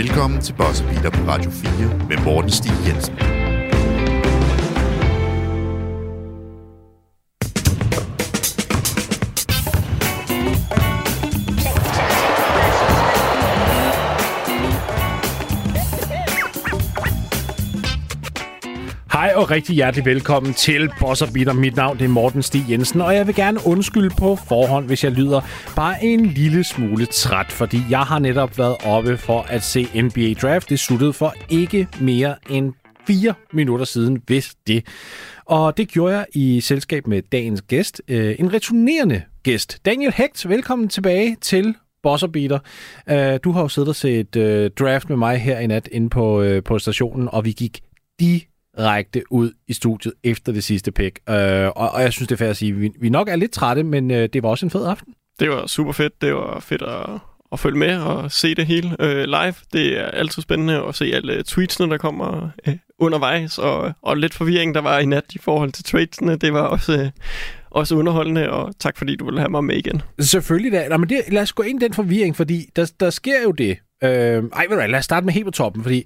Velkommen til Buzzer Beater på Radio 4 med Morten Stig Jensen. Hej og rigtig hjertelig velkommen til Buzzer Beater. Mit navn det er Morten Stig Jensen, og jeg vil gerne undskylde på forhånd, hvis jeg lyder bare en lille smule træt, fordi jeg har netop været oppe for at se NBA Draft. Det sluttede for ikke mere end 4 minutter siden, hvis det. Og det gjorde jeg i selskab med dagens gæst, en returnerende gæst. Daniel Hecht, velkommen tilbage til Buzzer Beater. Du har jo siddet og set draft med mig her i nat inde på stationen, og vi gik direkte ud i studiet efter det sidste pick. Og jeg synes, det er fair at sige, at vi nok er lidt trætte, men det var også en fed aften. Det var super fedt. Det var fedt at følge med og se det hele live. Det er altid spændende at se alle tweetsene, der kommer undervejs, og lidt forvirring, der var i nat i forhold til tradesene. Det var også underholdende, og tak fordi du ville have mig med igen. Selvfølgelig da. Nå, men lad os gå ind i den forvirring, fordi der sker jo det. Lad os starte med helt på toppen, fordi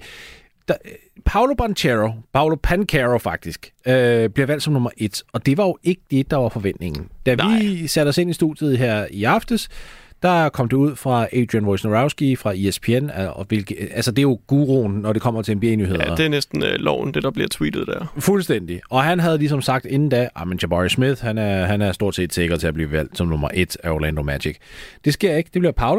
Paolo Banchero faktisk, bliver valgt som nummer 1, og det var jo ikke det, der var forventningen. Da vi satte os ind i studiet her i aftes, der kom det ud fra Adrian Wojnarowski fra ESPN, og det er jo guruen, når det kommer til NBA-nyheder. Ja, det er næsten loven, det der bliver tweetet der. Fuldstændig. Og han havde ligesom sagt inden da, men Jabari Smith, han er stort set sikker til at blive valgt som nummer 1 af Orlando Magic. Det sker ikke, det bliver Paolo,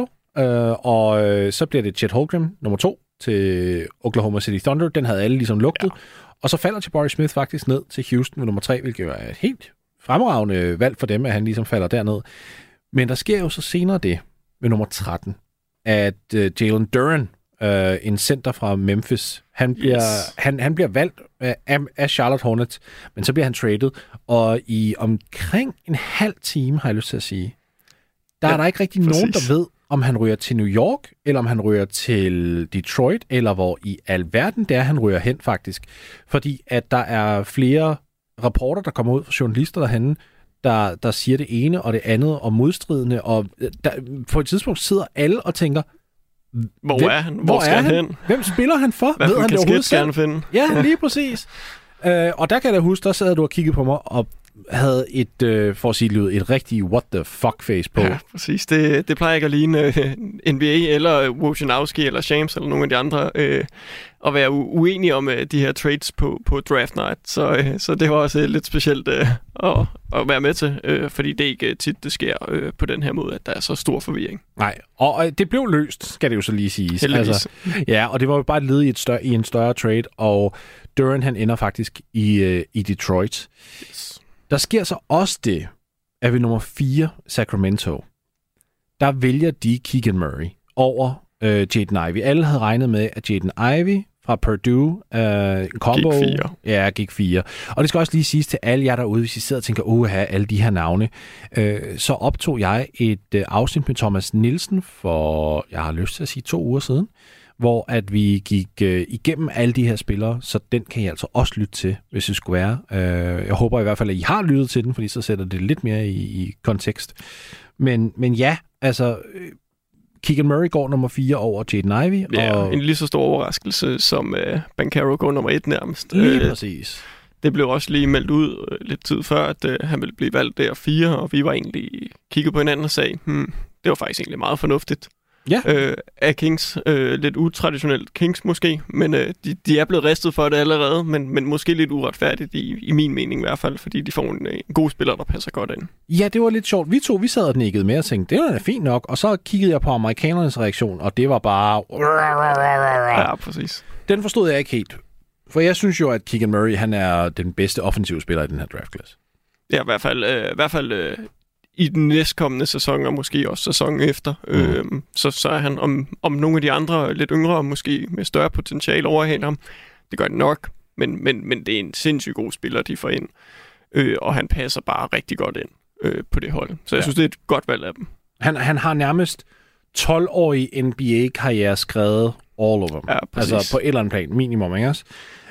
og så bliver det Chet Holmgren nummer 2 til Oklahoma City Thunder. Den havde alle ligesom lugtet. Ja. Og så falder Jabari Smith faktisk ned til Houston med nummer 3, hvilket er et helt fremragende valg for dem, at han ligesom falder derned. Men der sker jo så senere det med nummer 13, at Jalen Duren, en center fra Memphis, han bliver valgt af Charlotte Hornets, men så bliver han traded, og i omkring en halv time, har jeg lyst til at sige, er der ikke rigtig nogen, der ved, om han ryger til New York, eller om han ryger til Detroit, eller hvor i alverden det er, han ryger hen faktisk. Fordi at der er flere rapporter, der kommer ud fra journalister derhenne, der siger det ene og det andet og modstridende, og på et tidspunkt sidder alle og tænker, hvor er han? Hvor skal han hen? Hvem spiller han for? Hvad for en kasket skal han finde? Ja, lige præcis. Og der kan jeg da huske, der sad du og kiggede på mig og havde for at sige det, et rigtig what the fuck face på. Ja, præcis. Det plejer ikke at ligne NBA eller Wojnarowski eller Shams eller nogle af de andre at være uenige om de her trades på draft night. Så det var også lidt specielt at være med til, fordi det ikke tit det sker på den her måde, at der er så stor forvirring. Nej, og det blev løst, skal det jo så lige siges. Altså, ja, og det var jo bare et led i en større trade, og Duren han ender faktisk i Detroit. Yes. Der sker så også det, at ved nummer 4, Sacramento, der vælger de Keegan Murray over Jaden Ivey. Alle havde regnet med, at Jaden Ivey fra Purdue, en combo, gik 4. Og det skal også lige siges til alle jer derude, hvis I sidder og tænker, alle de her navne. Så optog jeg et afsnit med Thomas Nielsen for, jeg har lyst til at sige 2 uger siden, hvor at vi gik igennem alle de her spillere, så den kan I altså også lytte til, hvis det skulle være. Jeg håber i hvert fald, at I har lyttet til den, fordi så sætter det lidt mere i kontekst. Men ja, altså Keegan Murray går nummer 4 over Jaden Ivey. Ja, og en lige så stor overraskelse, som Banchero går nummer 1 nærmest. Lige præcis. Det blev også lige meldt ud lidt tid før, at han ville blive valgt der 4, og vi var egentlig kigget på hinanden og sagde, det var faktisk egentlig meget fornuftigt. Ja. Af Kings. Lidt utraditionelt Kings måske, men de er blevet ristet for det allerede, men måske lidt uretfærdigt i min mening i hvert fald, fordi de får en god spiller, der passer godt ind. Ja, det var lidt sjovt. Vi sad og nikkede med og tænkte, det var da fint nok, og så kiggede jeg på amerikanernes reaktion, og det var bare... Ja, præcis. Den forstod jeg ikke helt. For jeg synes jo, at Keegan Murray, han er den bedste offensive spiller i den her draftklasse. Ja, i hvert fald i den næstkommende sæson, og måske også sæsonen efter. Så er han om nogle af de andre lidt yngre, måske med større potentiale overhænder ham. Det gør det nok, men det er en sindssygt god spiller, de får ind. Og han passer bare rigtig godt ind på det hold. Så jeg synes, det er et godt valg af dem. Han har nærmest 12-årig NBA-karriere skrevet all over. Ja, altså på et eller andet plan, minimum, ikke også?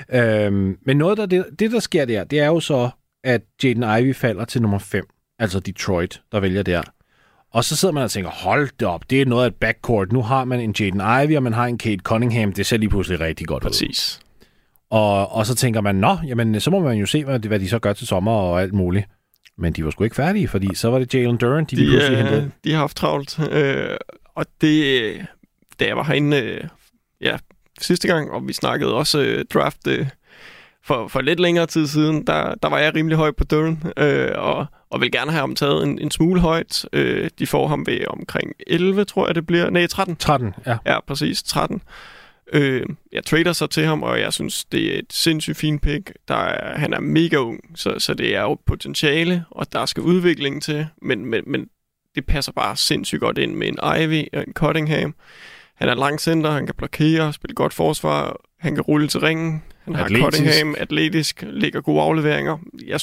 Men noget af det, der sker der, det er jo så, at Jaden Ivey falder til nummer 5. Altså Detroit, der vælger der. Og så sidder man og tænker, hold det op, det er noget af et backcourt. Nu har man en Jaden Ivey, og man har en Cade Cunningham. Det ser lige pludselig rigtig godt ud. Præcis. Og så tænker man, jamen, så må man jo se, hvad de så gør til sommer og alt muligt. Men de var sgu ikke færdige, fordi så var det Jalen Duren, de pludselig hentede. De har haft travlt. Og det, da jeg var herinde sidste gang, og vi snakkede også draft for lidt længere tid siden, der var jeg rimelig høj på Duren, og vil gerne have ham taget en smule højt. De får ham ved omkring 11, tror jeg det bliver. Nej, 13. 13, ja. Ja, præcis, 13. Jeg trader så til ham, og jeg synes, det er et sindssygt fint pick. Han er mega ung, så det er jo potentiale, og der skal udvikling til, men det passer bare sindssygt godt ind med en Ivey og en Cunningham. Han er lang center, han kan blokere, spille godt forsvar, han kan rulle til ringen. Han har Cunningham, atletisk, lægger gode afleveringer. Jeg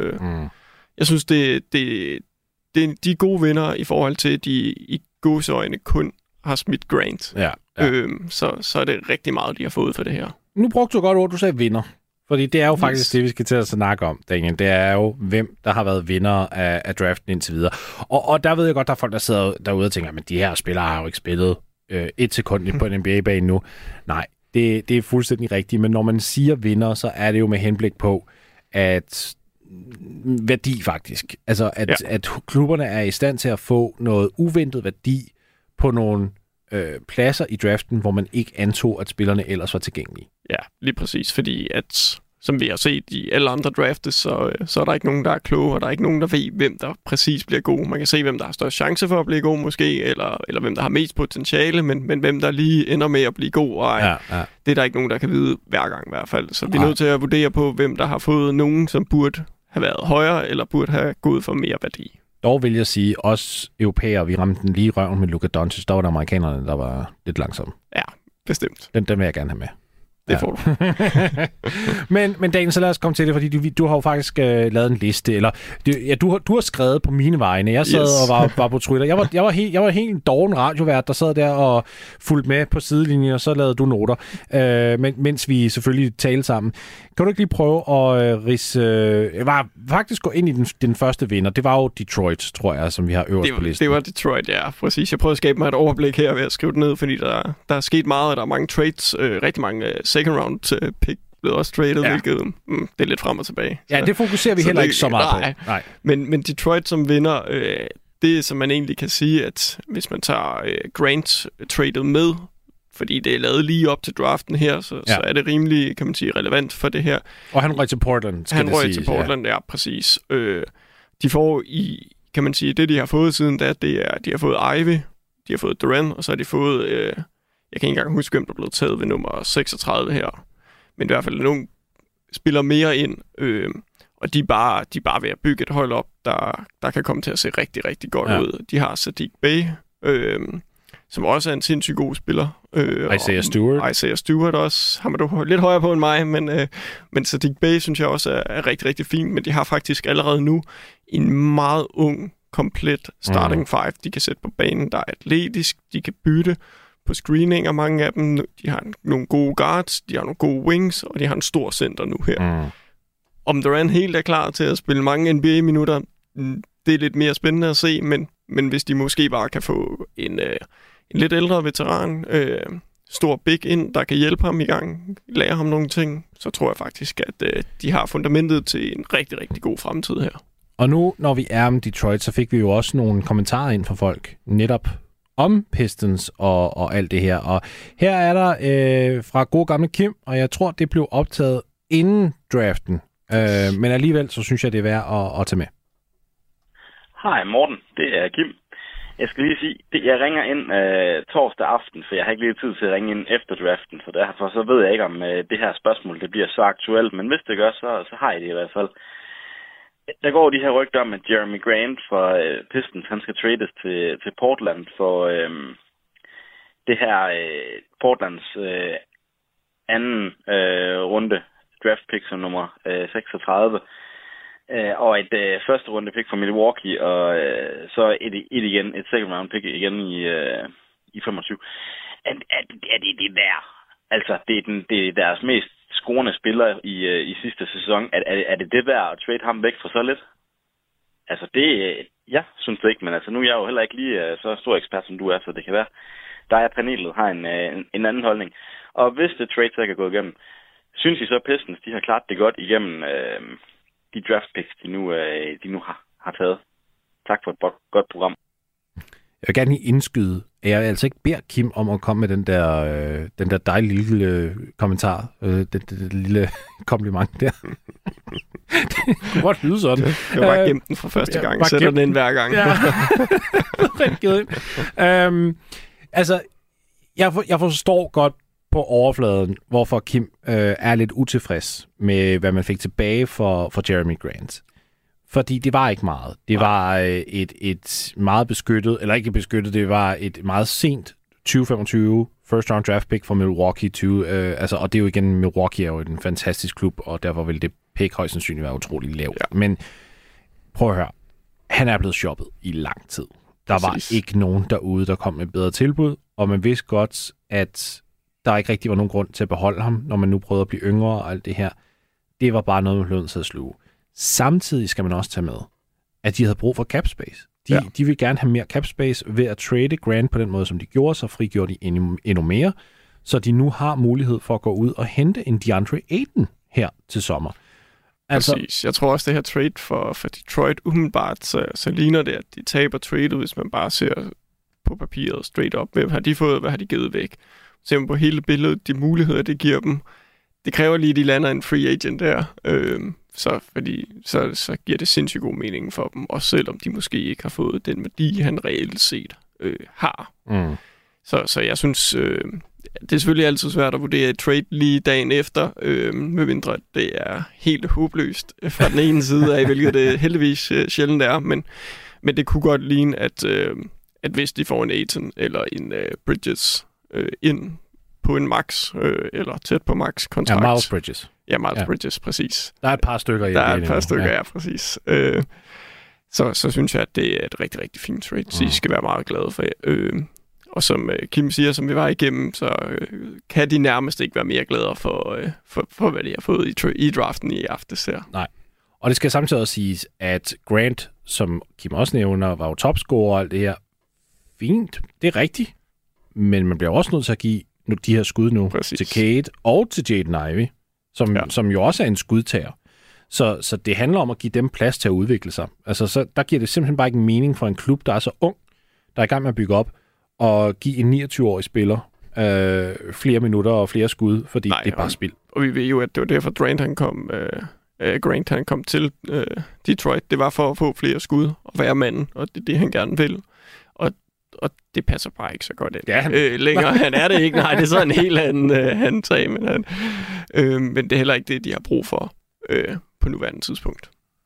synes det er gode vinder i forhold til, at de i gåseøjne kun har smidt Grant. Ja. Så er det rigtig meget, de har fået for det her. Nu brugte du godt ord, du sagde vinder. Fordi det er jo faktisk det, vi skal til at snakke om, Daniel. Det er jo, hvem der har været vinder af draften indtil videre. Og der ved jeg godt, der er folk, der sidder derude og tænker, men de her spillere har jo ikke spillet et sekund på en NBA-bane nu. Nej, det er fuldstændig rigtigt. Men når man siger vinder, så er det jo med henblik på, at værdi faktisk. Altså, at klubberne er i stand til at få noget uventet værdi på nogle pladser i draften, hvor man ikke antog, at spillerne ellers var tilgængelige. Ja, lige præcis, fordi at, som vi har set i alle andre draftes, så er der ikke nogen, der er kloge, og der er ikke nogen, der ved, hvem der præcis bliver god. Man kan se, hvem der har størst chance for at blive god måske, eller hvem der har mest potentiale, men hvem der lige ender med at blive god, og det er der ikke nogen, der kan vide hver gang i hvert fald. Så vi er nødt til at vurdere på, hvem der har fået nogen, som burde have været højere, eller burde have gået for mere værdi. Dog vil jeg sige, os europæere, vi ramte den lige i røven med Luka Doncic. Der var der amerikanerne, der var lidt langsomme. Ja, bestemt. Den vil jeg gerne have med. Det får du. men Daniel, så lad os komme til det, fordi du har jo faktisk lavet en liste, eller du har skrevet på mine vegne. Jeg sad og var på Twitter. Jeg var helt doven radiovært, der sad der og fulgte med på sidelinjen, og så lavede du noter, mens vi selvfølgelig talte sammen. Kan du ikke lige prøve at faktisk gå ind i den første vinder? Det var jo Detroit, tror jeg, som vi har øverst på listen. Det var Detroit, ja, præcis. Jeg prøvede at skabe mig et overblik her ved at skrive det ned, fordi der er sket meget, og der er mange trades, rigtig mange second round pick blev også traded, hvilket det er lidt frem og tilbage. Ja, det fokuserer vi heller ikke så meget på. Nej. Men Detroit som vinder, det som man egentlig kan sige, at hvis man tager Grant traded med, fordi det er lavet lige op til draften her, så er det rimelig, kan man sige, relevant for det her. Og han røg til Portland, Han røg til Portland, ja, præcis. De får kan man sige, det de har fået siden da, det er, de har fået Ivey, de har fået Duren, og så har de fået, jeg kan ikke engang huske, hvem der blev taget ved nummer 36 her. Men i hvert fald nogen spiller mere ind, og de er bare ved at bygge et hold op, der kan komme til at se rigtig, rigtig godt ud. De har Sadiq Bey, som også er en sindssygt god spiller. Isaiah Stewart også. Ham er du lidt højere på end mig, men Sadiq Bey synes jeg også er rigtig, rigtig fint. Men de har faktisk allerede nu en meget ung, komplet starting five, de kan sætte på banen. Der er atletisk, de kan bytte på screeninger, mange af dem. De har nogle gode guards, de har nogle gode wings, og de har en stor center nu her. Om Durant helt er klar til at spille mange NBA-minutter, det er lidt mere spændende at se, men hvis de måske bare kan få en lidt ældre veteran, stor big ind, der kan hjælpe ham i gang, lære ham nogle ting, så tror jeg faktisk, at de har fundamentet til en rigtig, rigtig god fremtid her. Og nu, når vi er om Detroit, så fik vi jo også nogle kommentarer ind fra folk, netop om Pistons og alt det her. Og her er der fra gode gamle Kim, og jeg tror, det blev optaget inden draften. Men alligevel, så synes jeg, det er værd at tage med. Hej Morten, det er Kim. Jeg skal lige sige, jeg ringer ind torsdag aften, for jeg har ikke lige tid til at ringe ind efter draften, så derfor så ved jeg ikke, om det her spørgsmål det bliver så aktuelt, men hvis det gør, så har jeg det i hvert fald. Der går de her rygter om, at Jeremy Grant fra Pistons, han skal trades til Portland for det her Portlands anden runde draft pick som nummer 36. Og et første runde pick fra Milwaukee, og så et second round pick igen i 25. Er det der? Altså, det er deres mest scorende spiller i sidste sæson. Er det værd at trade ham væk for så lidt? Altså jeg synes det ikke, men altså nu er jeg jo heller ikke lige så stor ekspert, som du er, så det kan være, der er panelet har en anden holdning. Og hvis det trade så kan gå igennem, synes I så Pistons, de har klart det godt igennem de draft picks, de nu har taget? Tak for et godt program. Jeg vil gerne lige indskyde, at jeg altså ikke beder Kim om at komme med den der dejlige lille kommentar, det lille kompliment der. Det kunne godt lyde sådan. Jeg var gemt den for første gang, sætter den ind hver gang. Ja. Altså, jeg forstår godt på overfladen, hvorfor Kim er lidt utilfreds med, hvad man fik tilbage for Jeremy Grant. Fordi det var ikke meget. Det var et meget beskyttet, eller ikke beskyttet, det var et meget sent 2025 first round draft pick for Milwaukee. Og det er jo igen, Milwaukee er jo en fantastisk klub, og derfor vil det pick højst sandsynligt være utrolig lavt. Ja. Men prøv at høre, han er blevet shoppet i lang tid. Der var ikke nogen derude, der kom med bedre tilbud, og man vidste godt, at der ikke rigtig var nogen grund til at beholde ham, når man nu prøvede at blive yngre og alt det her. Det var bare noget, man blev nødt til at sluge. Samtidig skal man også tage med, at de havde brug for cap space. De vil gerne have mere cap space ved at trade Grant på den måde, som de gjorde, så frigjorde de endnu mere, så de nu har mulighed for at gå ud og hente en DeAndre Ayton her til sommer. Altså, præcis. Jeg tror også, det her trade for Detroit umiddelbart, så ligner det, at de taber tradet, hvis man bare ser på papiret straight up. Hvad har de fået, hvad har de givet væk? Ser man på hele billedet, de muligheder, det giver dem. Det kræver lige, at de lander en free agent der, så giver det sindssygt god mening for dem, også selvom de måske ikke har fået den værdi, han reelt set har. Mm. Så jeg synes, det er selvfølgelig altid svært at vurdere et trade lige dagen efter, medmindre det er helt håbløst fra den ene side af, hvilket det heldigvis sjældent er, men det kunne godt ligne, at hvis de får en Ayton eller en Bridges ind på en max, eller tæt på max kontrakt. Ja, Miles Bridges. Ja, Miles Bridges, præcis. Der er et par stykker i det. Ja, præcis. Så synes jeg, at det er et rigtig, rigtig fint trade, så I skal være meget glade for. Og som Kim siger, som vi var igennem, så kan de nærmest ikke være mere glade for hvad de har fået i draften i aftes her. Nej. Og det skal samtidig også siges, at Grant, som Kim også nævner, var jo topscorer og alt det her. Fint, det er rigtigt. Men man bliver også nødt til at give de her skud nu til Cade og til Jaden Ivey, som jo også er en skudtager. Så det handler om at give dem plads til at udvikle sig. Altså, så der giver det simpelthen bare ikke mening for en klub, der er så ung, der er i gang med at bygge op, og give en 29-årig spiller flere minutter og flere skud, fordi det er bare spil. Og vi ved jo, at det var derfor, Grant han kom til Detroit. Det var for at få flere skud og være manden, og det er det, han gerne vil. Og det passer bare ikke så godt ind. Længere. Han er det ikke. Nej, det er så en helt anden sag. Men det er heller ikke det, de har brug for på nuværende tidspunkt.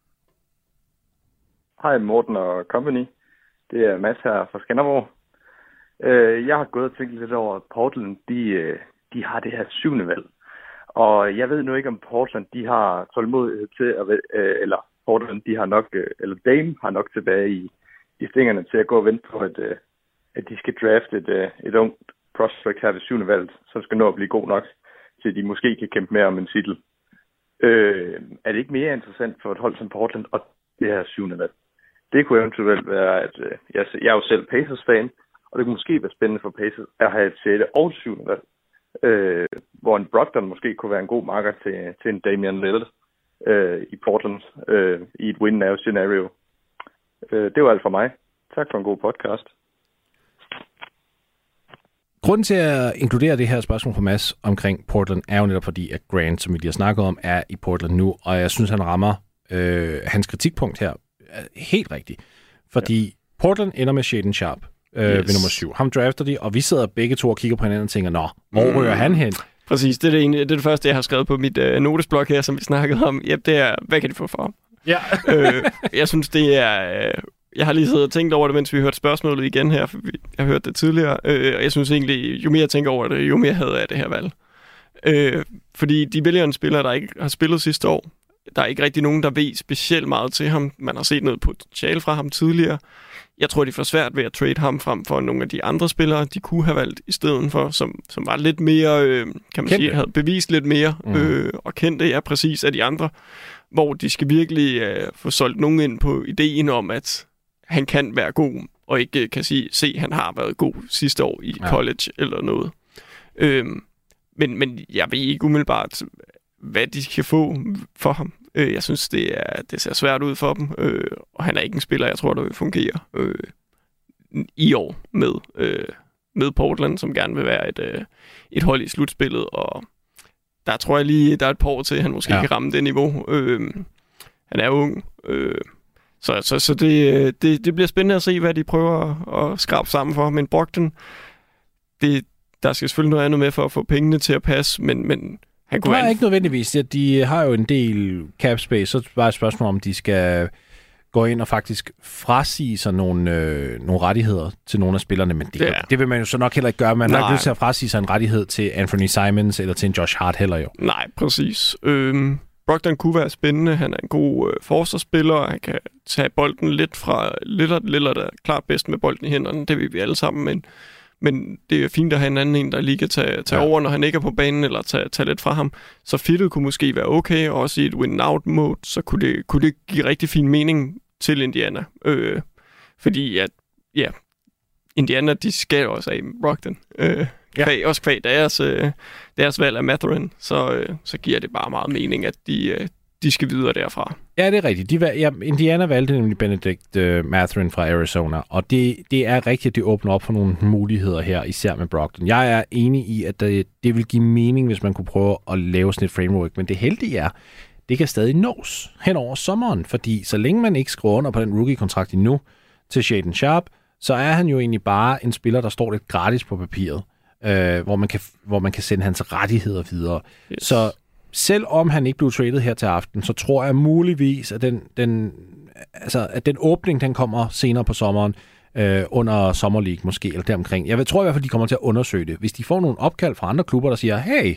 Hej Morten og company. Det er Mads her fra Skanderborg. Jeg har gået og tænkt lidt over, at Portland, de har det her 7. valg. Og jeg ved nu ikke, om Portland, de har tålmodighed til at eller Portland, de har nok, eller Dame har nok tilbage i stingerne til at gå og vente på, at de skal drafte et ungt prospect her ved 7. valg, som skal nå at blive god nok, til de måske kan kæmpe mere om en titel. Er det ikke mere interessant for et hold som Portland og det her 7. valg? Det kunne eventuelt være, at jeg er jo selv Pacers-fan, og det kunne måske være spændende for Pacers at have et 6. og 7. valg, hvor en Brogdon måske kunne være en god marker til en Damian Lillard i Portland i et win-now-scenario. Det var alt for mig. Tak for en god podcast. Grunden til at inkludere det her spørgsmål fra Mads omkring Portland er jo netop fordi, at Grant, som vi lige har snakket om, er i Portland nu, og jeg synes, han rammer hans kritikpunkt her helt rigtigt. Fordi Portland ender med Shaedon Sharpe ved nummer 7. Ham drafter de, og vi sidder begge to og kigger på hinanden og tænker, nå, hvor rører han hen? Præcis, det er det første, jeg har skrevet på mit notesblok her, som vi snakkede om. Ja, det er, hvad kan de få for ham? Ja. Jeg synes, det er... Jeg har lige siddet og tænkt over det, mens vi hørte spørgsmålet igen her, for jeg har hørt det tidligere, og jeg synes egentlig, jo mere jeg tænker over det, jo mere havde jeg det her valg. Fordi de vælger en spiller, der ikke har spillet sidste år. Der er ikke rigtig nogen, der ved specielt meget til ham. Man har set noget potentiale fra ham tidligere. Jeg tror, de får svært ved at trade ham frem for nogle af de andre spillere, de kunne have valgt i stedet for, som var lidt mere, kan man sige, havde bevist lidt mere, og kendte præcis af de andre. hvor de skal virkelig få solgt nogen ind på ideen om, at han kan være god, og ikke kan se, at han har været god sidste år i college eller noget. Men jeg ved ikke umiddelbart, hvad de kan få for ham. Jeg synes, det ser svært ud for dem, og han er ikke en spiller, jeg tror, der vil fungere i år med Portland, som gerne vil være et hold i slutspillet, og der tror jeg lige, der er et par år til, at han måske kan ramme det niveau. Han er ung, så det bliver spændende at se, hvad de prøver at skrabe sammen for. Men Brogdon, der skal selvfølgelig noget andet med for at få pengene til at passe, men han kunne ikke nødvendigvis. De har jo en del cap space, så er det bare et spørgsmål, om de skal gå ind og faktisk frasige sig nogle rettigheder til nogle af spillerne, men det vil man jo så nok heller ikke gøre. Man har ikke lyst til at frasige sig en rettighed til Anthony Simons eller til en Josh Hart heller jo. Nej, præcis. Brogdon kunne være spændende. Han er en god forsvarsspiller. Han kan tage bolden lidt fra Lillard er klart bedst med bolden i hænderne. Det vil vi alle sammen, men det er fint at have en anden en, der lige kan tage over, når han ikke er på banen, eller tage lidt fra ham. Så fittet kunne måske være okay, og også i et win-out-mode, så kunne det give rigtig fin mening til Indiana. Fordi at, Indiana, de skal også af Brogdon. Også kvæg deres valg af Mathurin, så giver det bare meget mening, at de skal videre derfra. Ja, det er rigtigt. Indiana valgte nemlig Benedict Mathurin fra Arizona, og det er rigtigt, at det åbner op for nogle muligheder her, især med Brogdon. Jeg er enig i, at det vil give mening, hvis man kunne prøve at lave sådan et framework, men det heldige er, det kan stadig nås hen over sommeren, fordi så længe man ikke skriver under på den rookie-kontrakt endnu til Shaedon Sharpe, så er han jo egentlig bare en spiller, der står lidt gratis på papiret, hvor man kan sende hans rettigheder videre. Yes. Så selvom han ikke blev traded her til aften, så tror jeg muligvis, at den åbning, den kommer senere på sommeren, under Summer League måske, eller deromkring. Jeg tror i hvert fald, de kommer til at undersøge det. Hvis de får nogle opkald fra andre klubber, der siger, hey,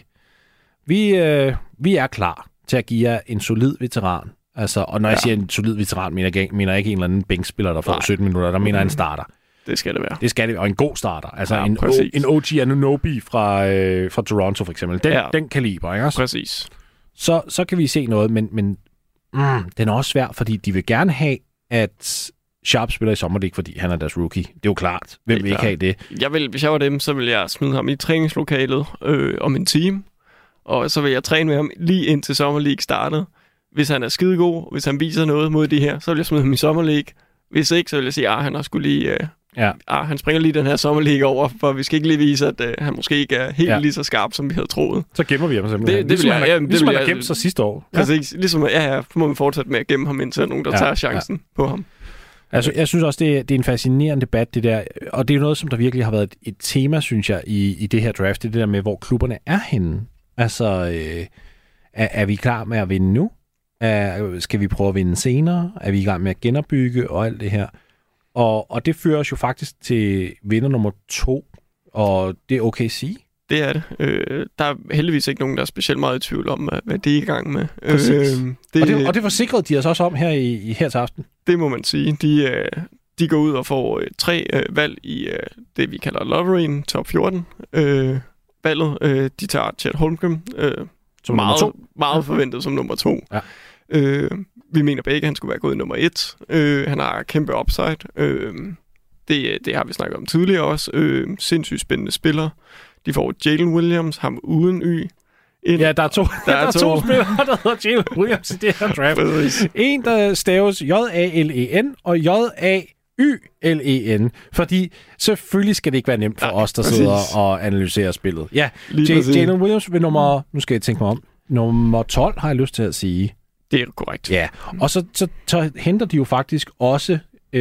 vi er klar til at give jer en solid veteran. Altså, og når jeg siger en solid veteran, mener jeg ikke en eller anden bænkspiller, der får 17 minutter. Der mener jeg en starter. Det skal det være. Det skal det være, og en god starter. Altså en OG Anunoby fra Toronto for eksempel. Den kaliber, ikke også? Præcis. Så kan vi se noget, men den er også svær, fordi de vil gerne have, at Sharpe spiller i Summer League, fordi han er deres rookie. Det er jo klart. Hvem vil ikke have det? Hvis jeg var dem, så ville jeg smide ham i træningslokalet om en time, og så vil jeg træne med ham lige indtil Summer League startede. Hvis han er skidegod, hvis han viser noget mod de her, så vil jeg smide ham i Summer League. Hvis ikke, så vil jeg sige, han har skulle lige... han springer lige den her Summer League over, for vi skal ikke lige vise, at han måske ikke er helt lige så skarp, som vi havde troet. Så gemmer vi ham simpelthen. Ligesom han har gemt sig sidste år. Præcis. Ligesom, må vi fortsætte med at gemme ham, indtil nogen, der tager chancen på ham. Altså, jeg synes også, det er en fascinerende debat, det der. Og det er jo noget, som der virkelig har været et tema, synes jeg, i det her draft. Det der med, hvor klubberne er henne. Altså, er vi klar med at vinde nu? Skal vi prøve at vinde senere? Er vi i gang med at genopbygge og alt det her? Og det fører os jo faktisk til vinder nummer 2, og det er OKC. Det er det. Der er heldigvis ikke nogen, der er specielt meget i tvivl om, hvad det er i gang med. Og det forsikrede de os også om her til aften. Det må man sige. De går ud og får 3 valg i det, vi kalder lotteryen, top 14 valget. De tager Chet Holmgren, som meget forventet som nummer 2. Ja. Vi mener begge, at han skulle være gået i nummer 1. Han har kæmpe upside. Det har vi snakket om tidligere også. Sindssygt spændende spiller. De får Jalen Williams, ham uden Y. Der er to spillere, der hedder Jalen Williams i det her draft. En, der staves Jalen og Jaylen. Fordi selvfølgelig skal det ikke være nemt for os, der sidder og analyserer spillet. Ja, Jalen Williams vil nu skal jeg tænke mig om, nummer 12 har jeg lyst til at sige. Det er korrekt. Ja, og så henter de jo faktisk også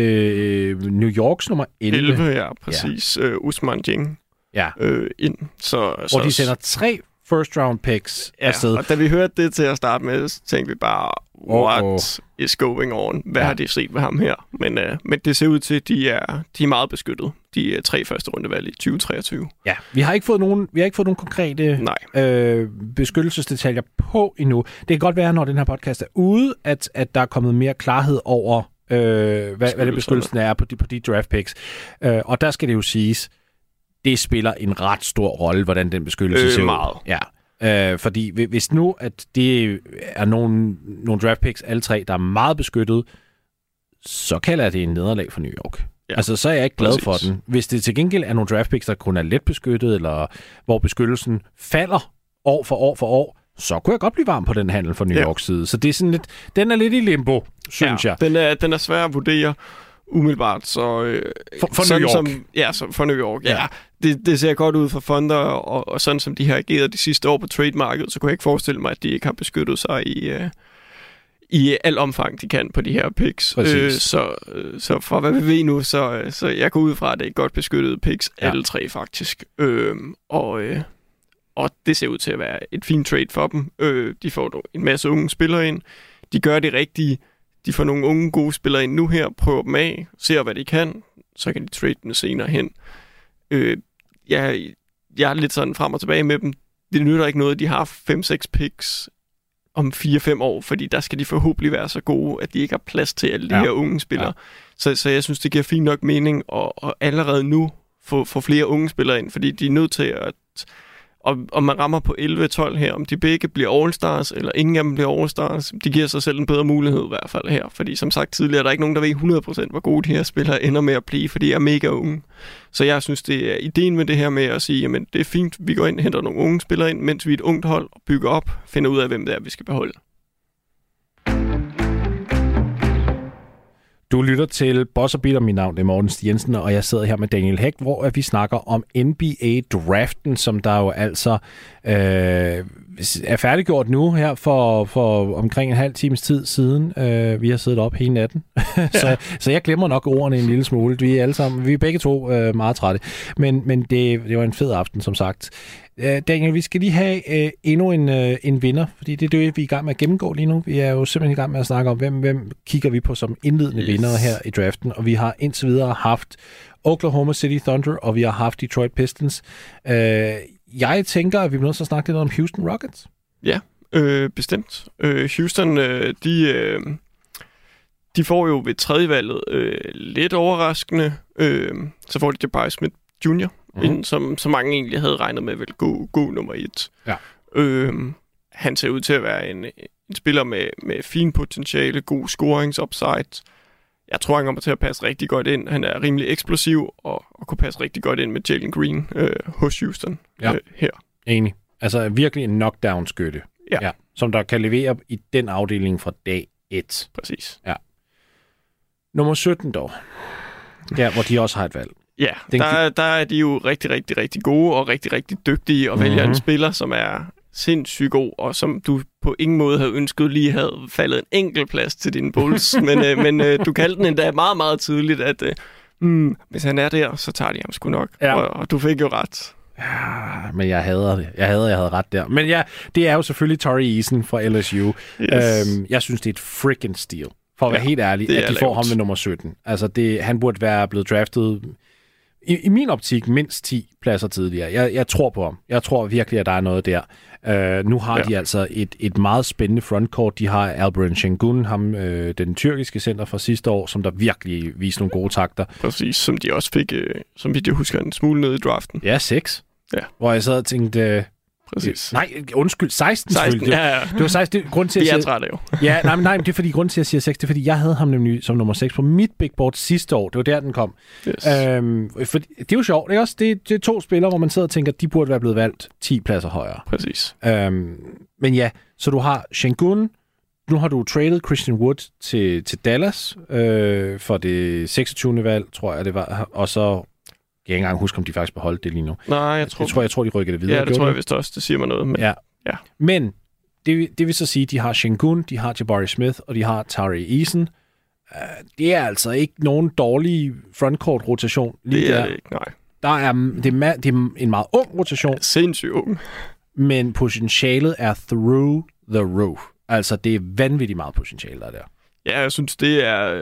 New Yorks nummer 11. 11, ja, præcis. Ja. Usman Jing ind. Hvor de sender 3 first round picks afsted. Og da vi hørte det til at starte med, så tænkte vi bare, what is going on? Hvad har de set med ham her? Men det ser ud til, at de er meget beskyttet. De er 3 første rundevalg i 2023. Ja, vi har ikke fået nogen konkrete beskyttelsesdetaljer på endnu. Det kan godt være, når den her podcast er ude, at der er kommet mere klarhed over, hvad det beskyttelsen er på de draft picks. Og der skal det jo siges, det spiller en ret stor rolle, hvordan den beskyttelse ser ud. Meget. Ja. Fordi hvis nu, at det er nogle draft picks, alle tre, der er meget beskyttet, så kalder jeg det en nederlag for New York. Ja. Altså, så er jeg ikke glad for den. Hvis det til gengæld er nogle draft picks, der kun er let beskyttet, eller hvor beskyttelsen falder år for år, så kunne jeg godt blive varm på den handel fra New Yorks side. Så det er sådan lidt, den er lidt i limbo, synes jeg. Den er svær at vurdere umiddelbart. Så, for New York. For New York, ja. Det ser godt ud for fonder, og sådan som de har ageret de sidste år på trademarkedet, så kunne jeg ikke forestille mig, at de ikke har beskyttet sig i alt omfang, de kan på de her picks. Så fra hvad vi ved nu, så jeg går ud fra, at det er godt beskyttede picks, alle tre faktisk. Og det ser ud til at være et fint trade for dem. De får en masse unge spillere ind. De gør det rigtige. De får nogle unge gode spillere ind nu her, prøver dem af, ser hvad de kan, så kan de trade dem senere hen. Jeg er lidt sådan frem og tilbage med dem. Det nytter ikke noget, de har 5-6 picks om 4-5 år, fordi der skal de forhåbentlig være så gode, at de ikke har plads til alle de her unge spillere. Ja. Så jeg synes, det giver fint nok mening at allerede nu få flere unge spillere ind, fordi de er nødt til at... Og man rammer på 11-12 her, om de begge bliver All-Stars, eller ingen af dem bliver All-Stars, de giver sig selv en bedre mulighed i hvert fald her. Fordi som sagt tidligere, der er ikke nogen, der ved 100% hvor gode de her spillere ender med at blive, fordi de er mega unge. Så jeg synes, det er ideen med det her med at sige, jamen det er fint, vi går ind og henter nogle unge spillere ind, mens vi er et ungt hold, og bygger op, finder ud af, hvem det er, vi skal beholde. Du lytter til Boss & Beater, mit navn er Morten Stiensen, og jeg sidder her med Daniel Hæk, hvor vi snakker om NBA-draften, som der jo altså er færdiggjort nu her for omkring en halv times tid siden. Vi har siddet op hele natten, så jeg glemmer nok ordene en lille smule. Vi er begge to meget trætte, men det var en fed aften, som sagt. Daniel, vi skal lige have endnu en vinder, fordi det er det, vi er i gang med at gennemgå lige nu. Vi er jo simpelthen i gang med at snakke om, hvem kigger vi på som indledende vinder her i draften, og vi har indtil videre haft Oklahoma City Thunder, og vi har haft Detroit Pistons. Jeg tænker, at vi bliver nødt til at snakke lidt om Houston Rockets. Ja, bestemt. Houston, de får jo ved tredjevalget lidt overraskende, så får de Jabari Smith Jr., som mange egentlig havde regnet med vil gå nummer 1. Ja. Han ser ud til at være en spiller med fin potentiale, god scorings-upside. Jeg tror, han kommer til at passe rigtig godt ind. Han er rimelig eksplosiv og kunne passe rigtig godt ind med Jalen Green hos Houston her. Enig. Altså virkelig en knockdown-skytte, som der kan levere i den afdeling fra dag 1. Præcis. Ja. Nummer 17 dog. Ja, hvor de også har et valg. Ja, der er de jo rigtig, rigtig, rigtig gode og rigtig, rigtig dygtige og vælger en spiller, som er sindssygt god, og som du på ingen måde havde ønsket lige havde faldet en enkelt plads til dine Bulls. men du kaldte den endda meget, meget tydeligt, at hvis han er der, så tager de ham sgu nok. Ja. Og du fik jo ret. Ja, men jeg hader det. Jeg havde ret der. Men ja, det er jo selvfølgelig Tari Eason fra LSU. Yes. Jeg synes, det er et freaking steal. For at være helt ærlig, at de får ham med nummer 17. Altså, han burde være blevet draftet i min optik mindst 10 pladser tidligere. Jeg tror på ham. Jeg tror virkelig, at der er noget der. Nu har de altså et meget spændende frontcourt. De har Alperen Şengün, ham den tyrkiske center fra sidste år, som der virkelig viser nogle gode takter. Præcis, som de også fik, som vi husker, en smule ned i draften. Ja, 6. Ja. Hvor jeg sad og tænkte... Præcis. Nej, undskyld, 16 selvfølgelig. Ja. Det var 16. Grund til, at jeg træt jo. Ja, nej, det er fordi grund til, at jeg siger 6, det er fordi, jeg havde ham nemlig som nummer 6 på mit big board sidste år. Det var der, den kom. Yes. For det er jo sjovt, ikke også? Det er 2 spillere, hvor man sidder og tænker, at de burde være blevet valgt 10 pladser højere. Præcis. Men ja, så du har Şengün. Nu har du traded Christian Wood til Dallas for det 26. valg, tror jeg det var. Og så... Jeg kan ikke engang huske, om de faktisk beholdt det lige nu. Nej, jeg tror, de rykker det videre. Ja, det tror jeg vist også. Det siger mig noget. Men, ja. Men det vil så sige, at de har Şengün, de har Jabari Smith, og de har Tari Eason. Det er altså ikke nogen dårlig frontcourt-rotation. Det er det ikke, nej. Det er en meget ung rotation. Ja, sindssygt ung. Men potentialet er through the roof. Altså, det er vanvittigt meget potentiale, der er der. Ja, jeg synes, det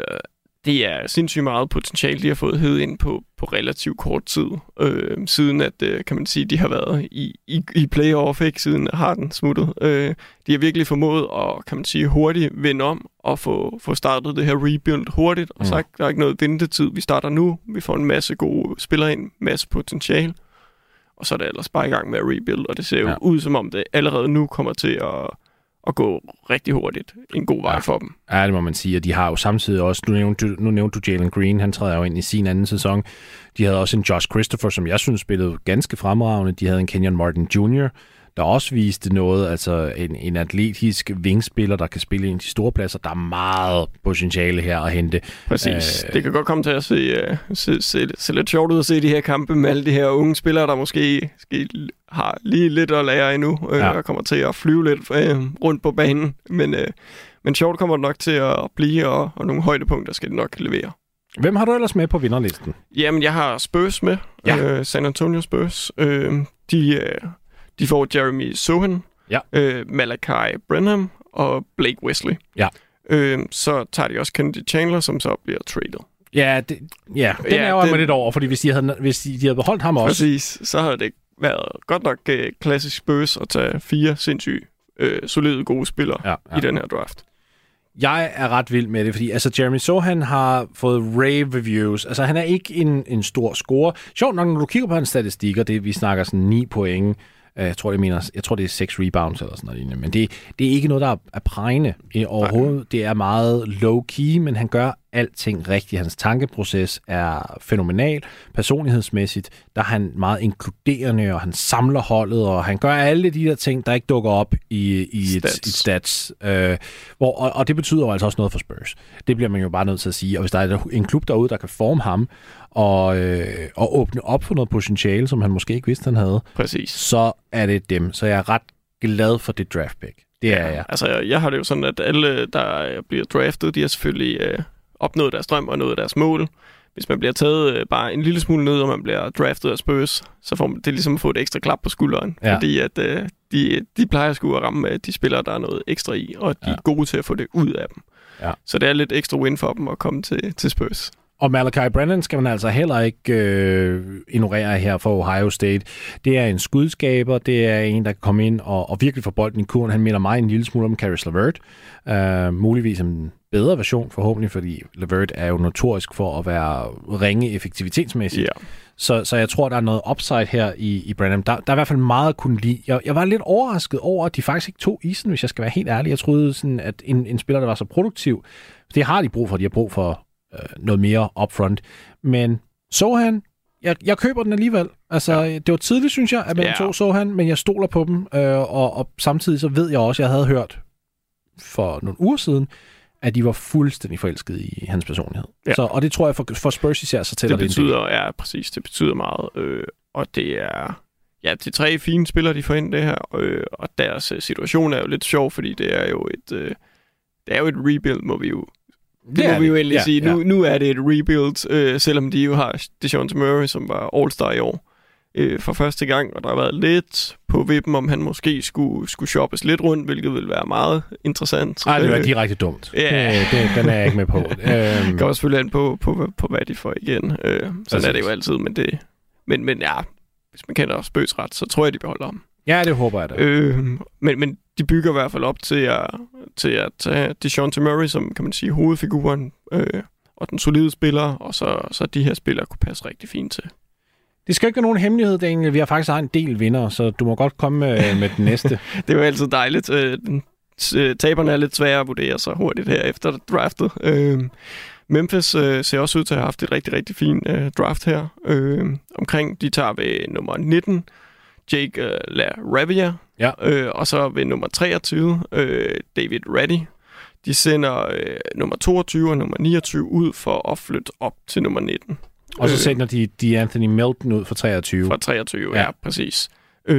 er sindssygt meget potentiale, de har fået hed ind på relativt kort tid. Siden at, kan man sige, de har været i playoff, ikke? Siden Harden smuttet. De har virkelig formået at, kan man sige, hurtigt vende om og få startet det her rebuild hurtigt. Og sagt, der er ikke noget ventetid. Vi starter nu. Vi får en masse gode spillere ind, masse potentiale. og så er det ellers bare i gang med at rebuild, og det ser jo ud som om det allerede nu kommer til at gå rigtig hurtigt. En god vej for dem. Ja, det må man sige, og de har jo samtidig også, nu nævnte du Jalen Green, han træder jo ind i sin anden sæson. De havde også en Josh Christopher, som jeg synes spillede ganske fremragende. De havde en Kenyon Martin Jr., der også viste noget, altså en atletisk vingspiller, der kan spille ind i de store pladser. Der er meget potentiale her at hente. Præcis. Det kan godt komme til at se lidt sjovt ud at se de her kampe med alle de her unge spillere, der måske har lige lidt at lære endnu, og kommer til at flyve lidt rundt på banen. Men sjovt kommer det nok til at blive, og nogle højdepunkter skal det nok levere. Hvem har du ellers med på vinderlisten? Jamen, jeg har Spurs med. San Antonio Spurs. De får Jeremy Sohan, Malachi Branham og Blake Wesley. Ja. Så tager de også Kennedy Chandler, som så bliver traded. Ja, den er jo lidt over, fordi hvis de havde beholdt ham også... Præcis, så havde det været godt nok klassisk Spurs at tage 4 sindssygt solide gode spillere i den her draft. Jeg er ret vild med det, fordi altså, Jeremy Sohan har fået rave reviews. Altså, han er ikke en stor scorer. Sjovt nok, når du kigger på hans statistikker, vi snakker sådan 9 point. Jeg tror, det er 6 rebounds eller sådan noget. Men det er ikke noget, der er prægende overhovedet. Det er meget low-key, men han gør alting rigtigt. Hans tankeproces er fænomenal. Personlighedsmæssigt, der er han meget inkluderende, og han samler holdet, og han gør alle de der ting, der ikke dukker op i et stats. Og det betyder jo altså også noget for Spurs. Det bliver man jo bare nødt til at sige. Og hvis der er en klub derude, der kan forme ham, og åbne op for noget potentiale, som han måske ikke vidste, han havde, præcis, så er det dem. Så jeg er ret glad for det draft pick. Det er jeg. Altså, jeg har det jo sådan, at alle, der bliver draftet, de har selvfølgelig opnået deres drøm og nået deres mål. Hvis man bliver taget bare en lille smule ned, og man bliver draftet af Spurs, så får man det ligesom at få et ekstra klap på skulderen. Ja. Fordi at de plejer sgu at ramme de spillere, der er noget ekstra i, og de er gode til at få det ud af dem. Ja. Så det er lidt ekstra win for dem at komme til Spurs. Og Malachi Branham skal man altså heller ikke ignorere her for Ohio State. Det er en skudskaber, det er en, der kan komme ind og virkelig få bolden i kurven. Han minder mig en lille smule om Caris LeVert. Muligvis en bedre version forhåbentlig, fordi LeVert er jo notorisk for at være ringe effektivitetsmæssigt. Yeah. Så jeg tror, der er noget upside her i Branham. Der er i hvert fald meget at kunne lide. Jeg var lidt overrasket over, at de faktisk ikke tog isen, hvis jeg skal være helt ærlig. Jeg troede, sådan, at en spiller, der var så produktiv, det har de brug for. De har brug for noget mere upfront. Men Sohan, jeg køber den alligevel. Altså, det var tidligt, synes jeg, at man tog Sohan, men jeg stoler på dem, og samtidig så ved jeg også, at jeg havde hørt for nogle uger siden, at de var fuldstændig forelskede i hans personlighed. Ja. Og det tror jeg for Spurs især, så tæller det betyder, ja, præcis. Det betyder meget. Og det er... Ja, de 3 fine spillere, de får ind det her, og deres situation er jo lidt sjov, fordi det er jo et rebuild, må vi jo endelig sige. Nu er det et rebuild, selvom de jo har DeJounte Murray, som var All-Star i år for første gang, og der har været lidt på vippen, om han måske skulle shoppes lidt rundt, hvilket ville være meget interessant. Nej, det var direkte dumt. Den er jeg ikke med på. Kan også selvfølgelig an på hvad de får igen. Sådan er det jo altid, men ja, hvis man kender Spurs ret, så tror jeg, de beholder ham. Ja, det håber jeg da. Men de bygger i hvert fald op til at tage DeJounte Murray, som kan man sige hovedfiguren, og den solide spiller, og så de her spillere kunne passe rigtig fint til. Det skal ikke være nogen hemmelighed, Daniel. Vi har faktisk en del vinder, så du må godt komme med den næste. Det er jo altid dejligt. Taberne er lidt svære at vurdere så hurtigt her efter draftet. Memphis ser også ud til at have haft et rigtig, rigtig fint draft her. Omkring, de tager ved nummer 19, Jake LaRavia, og så ved nummer 23, David Reddy. De sender nummer 22 og nummer 29 ud for at flytte op til nummer 19. Og så sender de Anthony Melton ud for 23. Fra 23, ja præcis.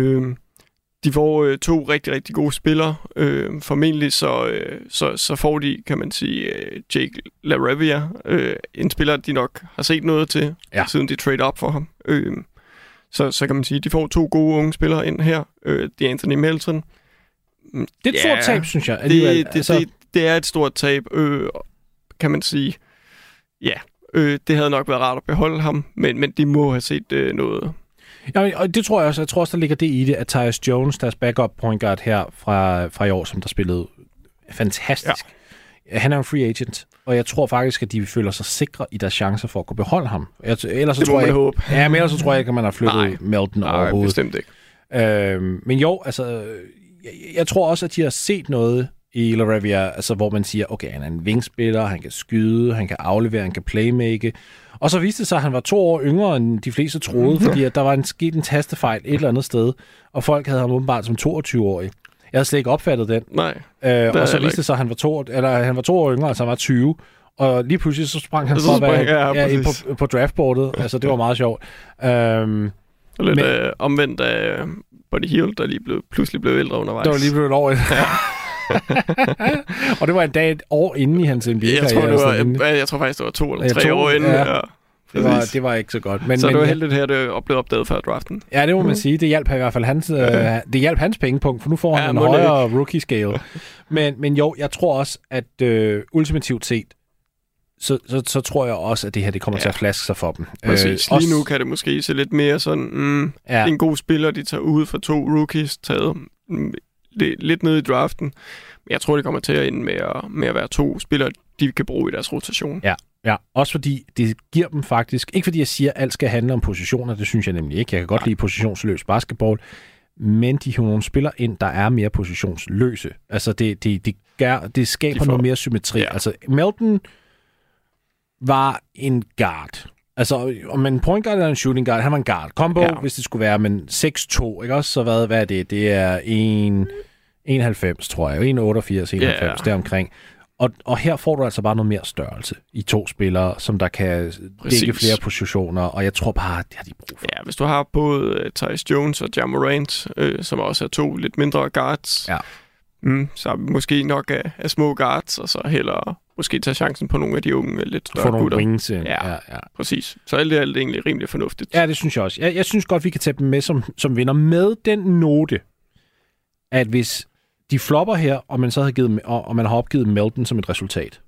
De får 2 rigtig, rigtig gode spillere. Formentlig så får de, kan man sige, Jake LaRavia, en spiller, de nok har set noget til, siden de trade op for ham. Så kan man sige, de får 2 gode unge spillere ind her. Det er Anthony Melton. Det er et stort tab, synes jeg. Det er et stort tab, kan man sige. Ja, det havde nok været rart at beholde ham, men de må have set noget. Ja, og det tror jeg også. Jeg tror også, der ligger det i det, at Tyus Jones, deres backup point guard her fra i år, som der spillede fantastisk. han er en free agent, og jeg tror faktisk, at de føler sig sikre i deres chancer for at kunne beholde ham. Ellers så tror jeg, håbe. Ja, men ellers så tror jeg ikke, at man har flyttet Melton overhovedet. Nej, bestemt ikke. Men jo, altså, jeg tror også, at de har set noget i LaRavia, altså, hvor man siger, okay, han er en wingspiller, han kan skyde, han kan aflevere, han kan playmake. Og så viste det sig, at han var 2 år yngre, end de fleste troede, fordi at der var sket en tastefejl et eller andet sted, og folk havde ham åbenbart som 22-årig. Jeg havde slet ikke opfattet den. Nej. Og så viste det sig, at han var 2 år yngre, altså han var 20. Og lige pludselig så sprang han på draftboardet. Altså, det var meget sjovt. Lidt omvendt af Buddy Hield, der pludselig blev ældre undervejs. Det var lige blevet et år. Og det var en dag et år inden i hans NBA-karriere. Jeg tror faktisk, det var 2 eller 3 år inden. Ja. Det var ikke så godt. Men, så det var heldigt her, det blev opdaget før draften. Ja, det må man sige. Det hjalp i hvert fald det hjalp hans pengepunkt, for nu får han en højere rookie-scale. Men jo, jeg tror også, at ultimativt set, så tror jeg også, at det her det kommer til at flaske sig for dem. Præcis. Lige nu kan det måske se lidt mere sådan, en god spiller, de tager ud for 2 rookies, taget lidt ned i draften. Men jeg tror, det kommer til at ende med at være 2 spillere, de kan bruge i deres rotation. Ja, også fordi det giver dem faktisk, ikke fordi jeg siger, at alt skal handle om positioner, det synes jeg nemlig ikke. Jeg kan godt lide positionsløs basketball, men de har nogle spillere ind, der er mere positionsløse. Altså, det skaber noget mere symmetri. Ja. Altså, Melton var en guard. Altså, om man en point guard eller en shooting guard, han var en guard. Combo, hvis det skulle være, men 6'2", ikke også? Så hvad er det? Det er 1,91, tror jeg. 1,88, 1,90, deromkring. Og her får du altså bare noget mere størrelse i 2 spillere, som der kan dække flere positioner, og jeg tror bare, det har de brug for. Ja, hvis du har både Tyus Jones og Ja Morant, som også er 2 lidt mindre guards, så måske nok af små guards, og så hellere måske tage chancen på nogle af de unge lidt større gutter. Få nogle wings ind. Ja, præcis. Så alt det er egentlig rimelig fornuftigt. Ja, det synes jeg også. Jeg synes godt, vi kan tage dem med som vinder med den note, at hvis de flopper her, og man så har givet, og man har opgivet Melton som et resultat,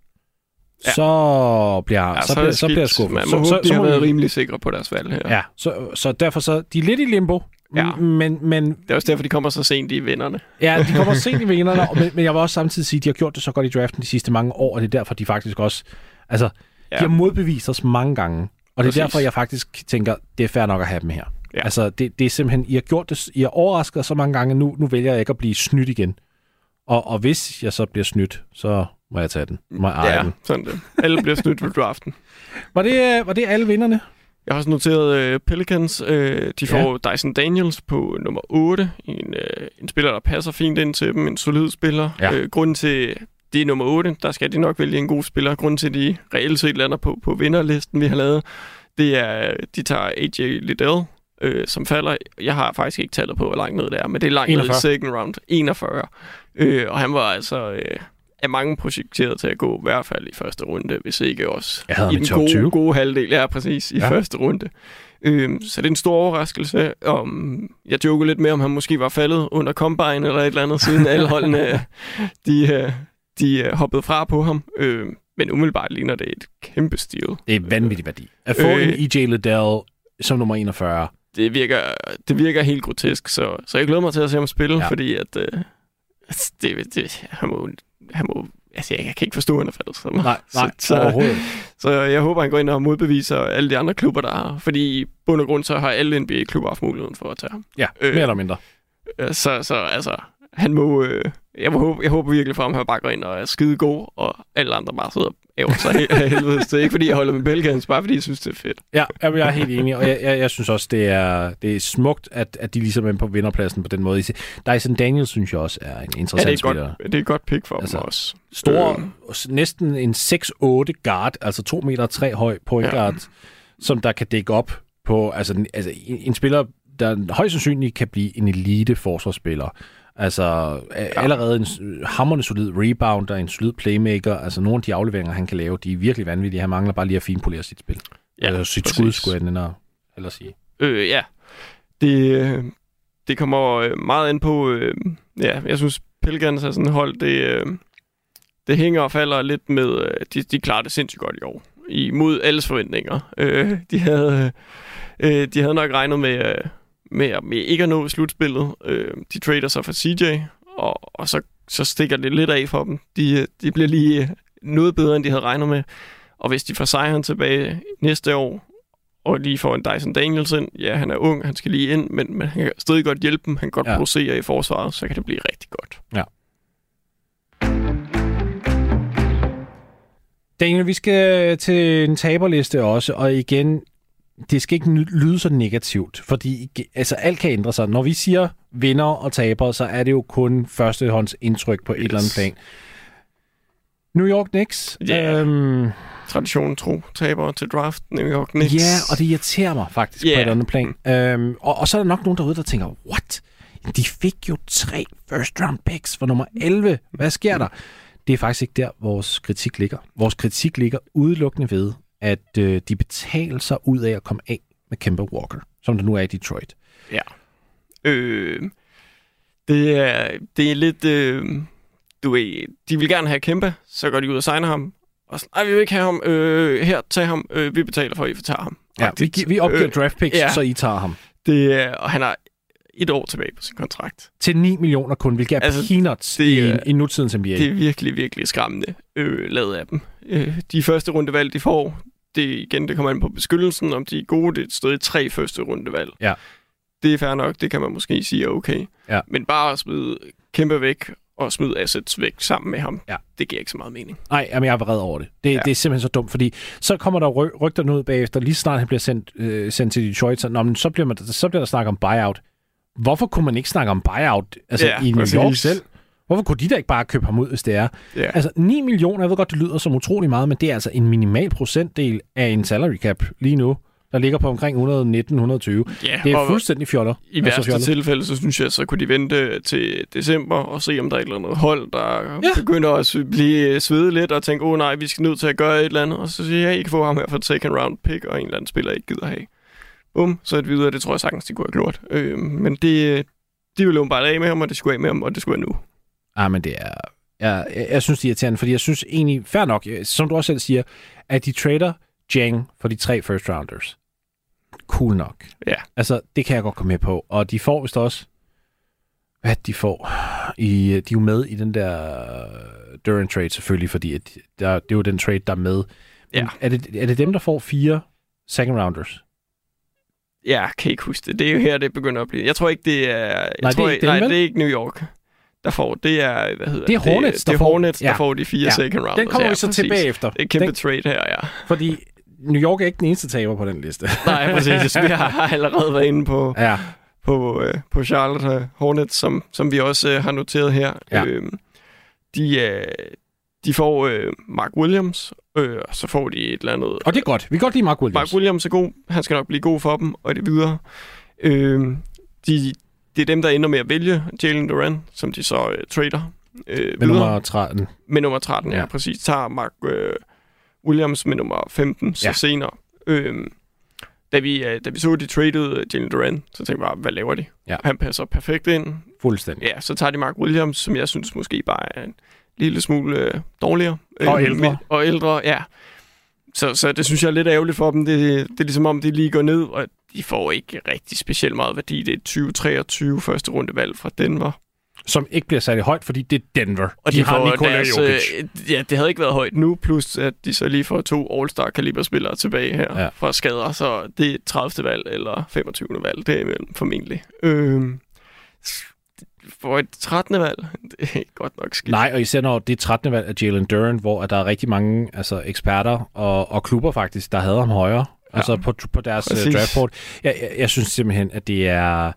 så bliver jeg skuffet. Man må håbe, de har været rimelig sikre på deres valg her. Ja, så derfor så de er lidt i limbo. Ja, men det er også derfor, de kommer så sent i vinderne. Ja, de kommer sent i vinderne, men jeg vil også samtidig sige, at de har gjort det så godt i draften de sidste mange år, og det er derfor, de faktisk også... Altså, de har modbevist os mange gange, og det er derfor, jeg faktisk tænker, det er fair nok at have dem her. Ja. Altså, det er simpelthen... I har gjort det... I har overrasket så mange gange, nu vælger jeg ikke at blive snydt igen. Og hvis jeg så bliver snydt, så må jeg tage den. Sådan det. Alle bliver snydt ved draften. Var det alle vinderne? Jeg har også noteret Pelicans. De får Dyson Daniels på nummer 8. En spiller, der passer fint ind til dem. En solid spiller. Ja. Grunden til, det er nummer 8. Der skal de nok vælge en god spiller. Grunden til, de reelt set lander på vinderlisten, vi har lavet, det er, de tager AJ Liddell, som falder. Jeg har faktisk ikke tallet på, hvor langt ned det er, men det er langt ned i second round. 41. Og han var altså... er mange projekteret til at gå i hvert fald i første runde, hvis ikke også i den gode halvdel. Ja, præcis, i første runde. Så det er en stor overraskelse. Jeg joker lidt med, om han måske var faldet under Combine eller et eller andet, siden alle holdene de hoppede fra på ham. Men umiddelbart ligner det et kæmpe stil. Det er vanvittig værdi. At få en EJ Liddell som nummer 41. Det virker helt grotesk, så jeg glæder mig til at se ham spille, fordi at han må altså, jeg kan ikke forstå, at han er faldet så meget. Nej, overhovedet. Så jeg håber, han går ind og modbeviser alle de andre klubber, der har. Fordi i bund og grund, så har alle NBA-klubber haft muligheden for at tage ham. Ja, mere eller mindre. Så altså, han må... Jeg håber virkelig for ham, at han bare går ind og er skide god, og alle andre bare sidder og æver sig helvedes til. Ikke fordi jeg holder med Pelicans, bare fordi jeg synes, det er fedt. Ja, jeg er helt enig, og jeg synes også, det er smukt, at de ligesom er på vinderpladsen på den måde. Dyson Daniels synes jeg også er en interessant spiller. Det er et godt pick for dem også. Stor, næsten en 6'8 guard, altså 2,3 meter høj point guard, som der kan dække op på, altså en spiller, der højst sandsynligt kan blive en elite forsvarsspiller. Altså allerede en hamrende solid rebounder, en solid playmaker, altså nogle af de afleveringer, han kan lave, de er virkelig vanvittige. Han mangler bare lige at finpolere sit spil. Ja, sit skud, skulle jeg ellers sige. Ja, det kommer meget ind på, jeg synes, Pelicans er sådan et hold, det hænger og falder lidt med, de klarer det sindssygt godt i år, imod alles forventninger. De havde nok regnet med ikke at nå slutspillet. De trader sig for CJ, og så stikker det lidt af for dem. De bliver lige noget bedre, end de havde regnet med. Og hvis de får Zion tilbage næste år, og lige får en Dyson Danielson, ja, han er ung, han skal lige ind, men han kan stadig godt hjælpe dem, han kan godt producere i forsvaret, så kan det blive rigtig godt. Ja. Daniel, vi skal til en taberliste også, og igen, det skal ikke lyde så negativt, fordi altså, alt kan ændre sig. Når vi siger vinder og taber, så er det jo kun førstehånds indtryk på et eller andet plan. New York Knicks. Traditionen tro, taber til draft, New York Knicks. Ja, og det irriterer mig faktisk på et eller andet plan. Og så er der nok nogen derude, der tænker, what? De fik jo 3 first round picks for nummer 11. Hvad sker der? Det er faktisk ikke der, vores kritik ligger. Vores kritik ligger udelukkende ved, at de betaler sig ud af at komme af med Kemba Walker, som der nu er i Detroit. Ja. Det er lidt... du ved, de vil gerne have Kemba, så går de ud og signer ham. Og sådan, vi vil ikke have ham. Her, tag ham. Vi betaler for, at I tager ham. Ja, vi opgiver draft picks, så I tager ham. Og han har 1 år tilbage på sin kontrakt. Til 9 millioner kun, hvilket er peanuts i nutidens NBA. Det er virkelig, virkelig skræmmende lavet af dem. De første rundevalg, de får, det kommer an på beskyttelsen, om de er gode. Det er stadig 3 første rundevalg. Ja. Det er fair nok, det kan man måske sige er okay. Ja. Men bare at smide Kemba væk og smide assets væk sammen med ham, det giver ikke så meget mening. Nej, men jeg er vred over det. Det er simpelthen så dumt, fordi så kommer der rygter ud bagefter, lige snart han bliver sendt til Detroit, så bliver der snakket om buyout. Hvorfor kunne man ikke snakke om buyout i New York selv? Hvorfor kunne de da ikke bare købe ham ud, hvis det er? Yeah. Altså 9 millioner, jeg ved godt, det lyder som utrolig meget, men det er altså en minimal procentdel af en salary cap lige nu, der ligger på omkring 119-120. Yeah, det er fuldstændig fjoller. I værste tilfælde, så synes jeg, så kunne de vente til december og se, om der er et eller andet hold, der begynder at blive svedet lidt og tænke, nej, vi skal nødt til at gøre et eller andet. Og så siger jeg, I kan få ham her for et second round pick, og en eller anden spiller, ikke gider have. Så er det videre, det tror jeg sagtens, de kunne have gjort. Men de ville jo bare af med ham, og det skulle af med ham, og det skulle være nu. Men det er... Jeg synes, det er irriterende, fordi jeg synes egentlig, fair nok, som du også selv siger, at de trader Jang for de 3 first rounders. Cool nok. Ja. Altså, det kan jeg godt komme med på. Og de får vist også... Hvad de får? De er jo med i den der Durant trade selvfølgelig, fordi det er jo den trade, der er med. Ja. Er det dem, der får 4 second rounders? Ja, kan ikke huske det. Det er jo her, det begynder at blive... Jeg tror ikke, det er... det er ikke New York, der får... Det er... Hvad hedder det? Er Hornets, det er Hornets, der får de 4 second rounders. Den kommer vi så tilbage efter. Det er kæmpe trade her, ja. Fordi New York er ikke den eneste taber på den liste. Nej, præcis. Vi har allerede været inde på... På Charlotte Hornets, som vi også har noteret her. Ja. De får Mark Williams, og så får de et eller andet... Og det er godt. Vi kan godt lide Mark Williams. Mark Williams er god. Han skal nok blive god for dem, og det videre. Det er dem, der ender med at vælge Jalen Duren, som de så trader med nummer 13. Med nummer 13, ja præcis. Tager Mark Williams med nummer 15 så senere. Da vi så, de traded Jalen Duren, så tænkte jeg bare, hvad laver de? Ja. Han passer perfekt ind. Fuldstændig. Ja, så tager de Mark Williams, som jeg synes måske bare er en lille smule dårligere. Og ældre, ja. Så det synes jeg er lidt ærgerligt for dem. Det er ligesom om, de lige går ned, og de får ikke rigtig specielt meget værdi. Det er 2023 første rundevalg fra Denver. Som ikke bliver særlig højt, fordi det er Denver. Og de har Nikola Jokic. Ja, det havde ikke været højt nu, plus at de så lige får 2 All-Star-kaliber-spillere tilbage her fra skader. Så det er 30. valg eller 25. valg, det er imellem formentlig. For et 13. valg, det er godt nok skidt. Nej, og især når det er 13. valg af Jalen Duren, hvor der er rigtig mange eksperter og klubber faktisk, der havde ham højere. Ja. Altså på deres draftboard. Jeg synes simpelthen, at det er...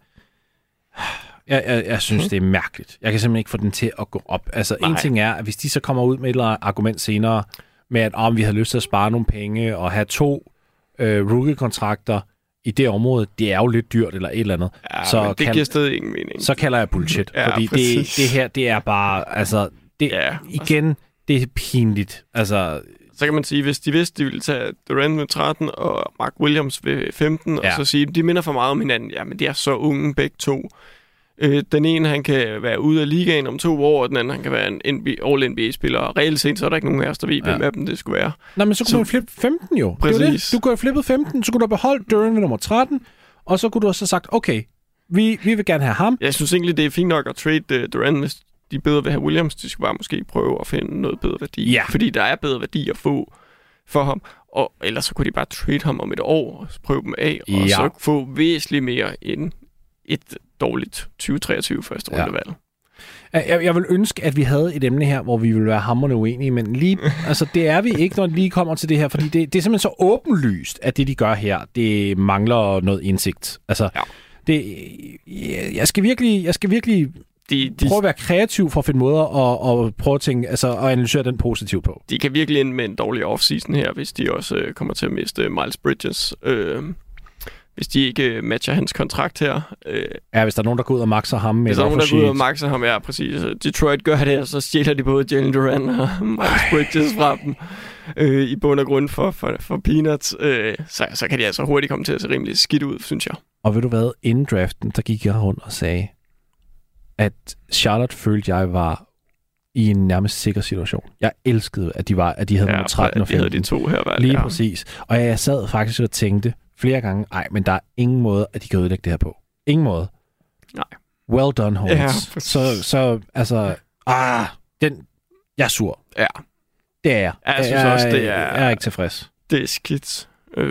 Jeg synes, det er mærkeligt. Jeg kan simpelthen ikke få den til at gå op. Altså, en ting er, at hvis de så kommer ud med et eller andet argument senere, med at vi har lyst til at spare nogle penge, og have 2 rookie-kontrakter i det område, det er jo lidt dyrt, eller et eller andet. Ja, så det giver stadig ingen mening. Så kalder jeg bullshit. Fordi det her, det er bare, altså, igen, det er pinligt. Altså... Så kan man sige, hvis de vidste, de ville tage Durant med 13 og Mark Williams ved 15, og så sige, de minder for meget om hinanden. Ja, men de er så unge begge to. Den ene, han kan være ude af ligaen om 2 år, og den anden, han kan være en All-NBA-spiller. Og reelt set, så er der ikke nogen af os, der ved, hvem af dem det skulle være. Nej, men så kunne du flippe 15 jo. Præcis. Det. Du kunne have flippet 15, så kunne du have beholdt Durant ved nummer 13, og så kunne du også have sagt, okay, vi vil gerne have ham. Jeg synes egentlig, det er fint nok at trade Durant, hvis de bedre vil have Williams, de skulle bare måske prøve at finde noget bedre værdi. Ja. Fordi der er bedre værdi at få for ham. Og ellers så kunne de bare trade ham om et år, og prøve dem af, og så få væsentligt mere end et dårligt 2023 første rundevalg. Jeg vil ønske, at vi havde et emne her, hvor vi ville være hamrende uenige, men lige, altså, det er vi ikke, når det lige kommer til det her, fordi det er simpelthen så åbenlyst, at det, de gør her, det mangler noget indsigt. Altså, jeg skal virkelig prøve at være kreativ for at finde måder og prøve at tænke, altså, at analysere den positivt på. De kan virkelig ende med en dårlig offseason her, hvis de også kommer til at miste Miles Bridges. Hvis de ikke matcher hans kontrakt her. Hvis der er nogen, der går ud og maxer ham. Hvis der er nogen, der går ud og maxer ham, ja, præcis. Detroit gør det, og så stjæler de både Jalen Duran og Miles Bridges fra dem i bund og grund for peanuts. Så kan de altså hurtigt komme til at se rimelig skidt ud, synes jeg. Og ved du hvad, inden draften, der gik jeg rundt og sagde, at Charlotte følte, jeg var i en nærmest sikker situation. Jeg elskede, at de havde nummer 13 og 15. Ja, de havde de to her. Lige præcis. Og jeg sad faktisk og tænkte flere gange, men der er ingen måde, at de kan ødelægge det her på. Ingen måde. Nej. Well done, Hornets. Ja, så altså, jeg er sur. Ja. Det er jeg. Jeg synes også, det er... Jeg er ikke tilfreds. Det er skidt.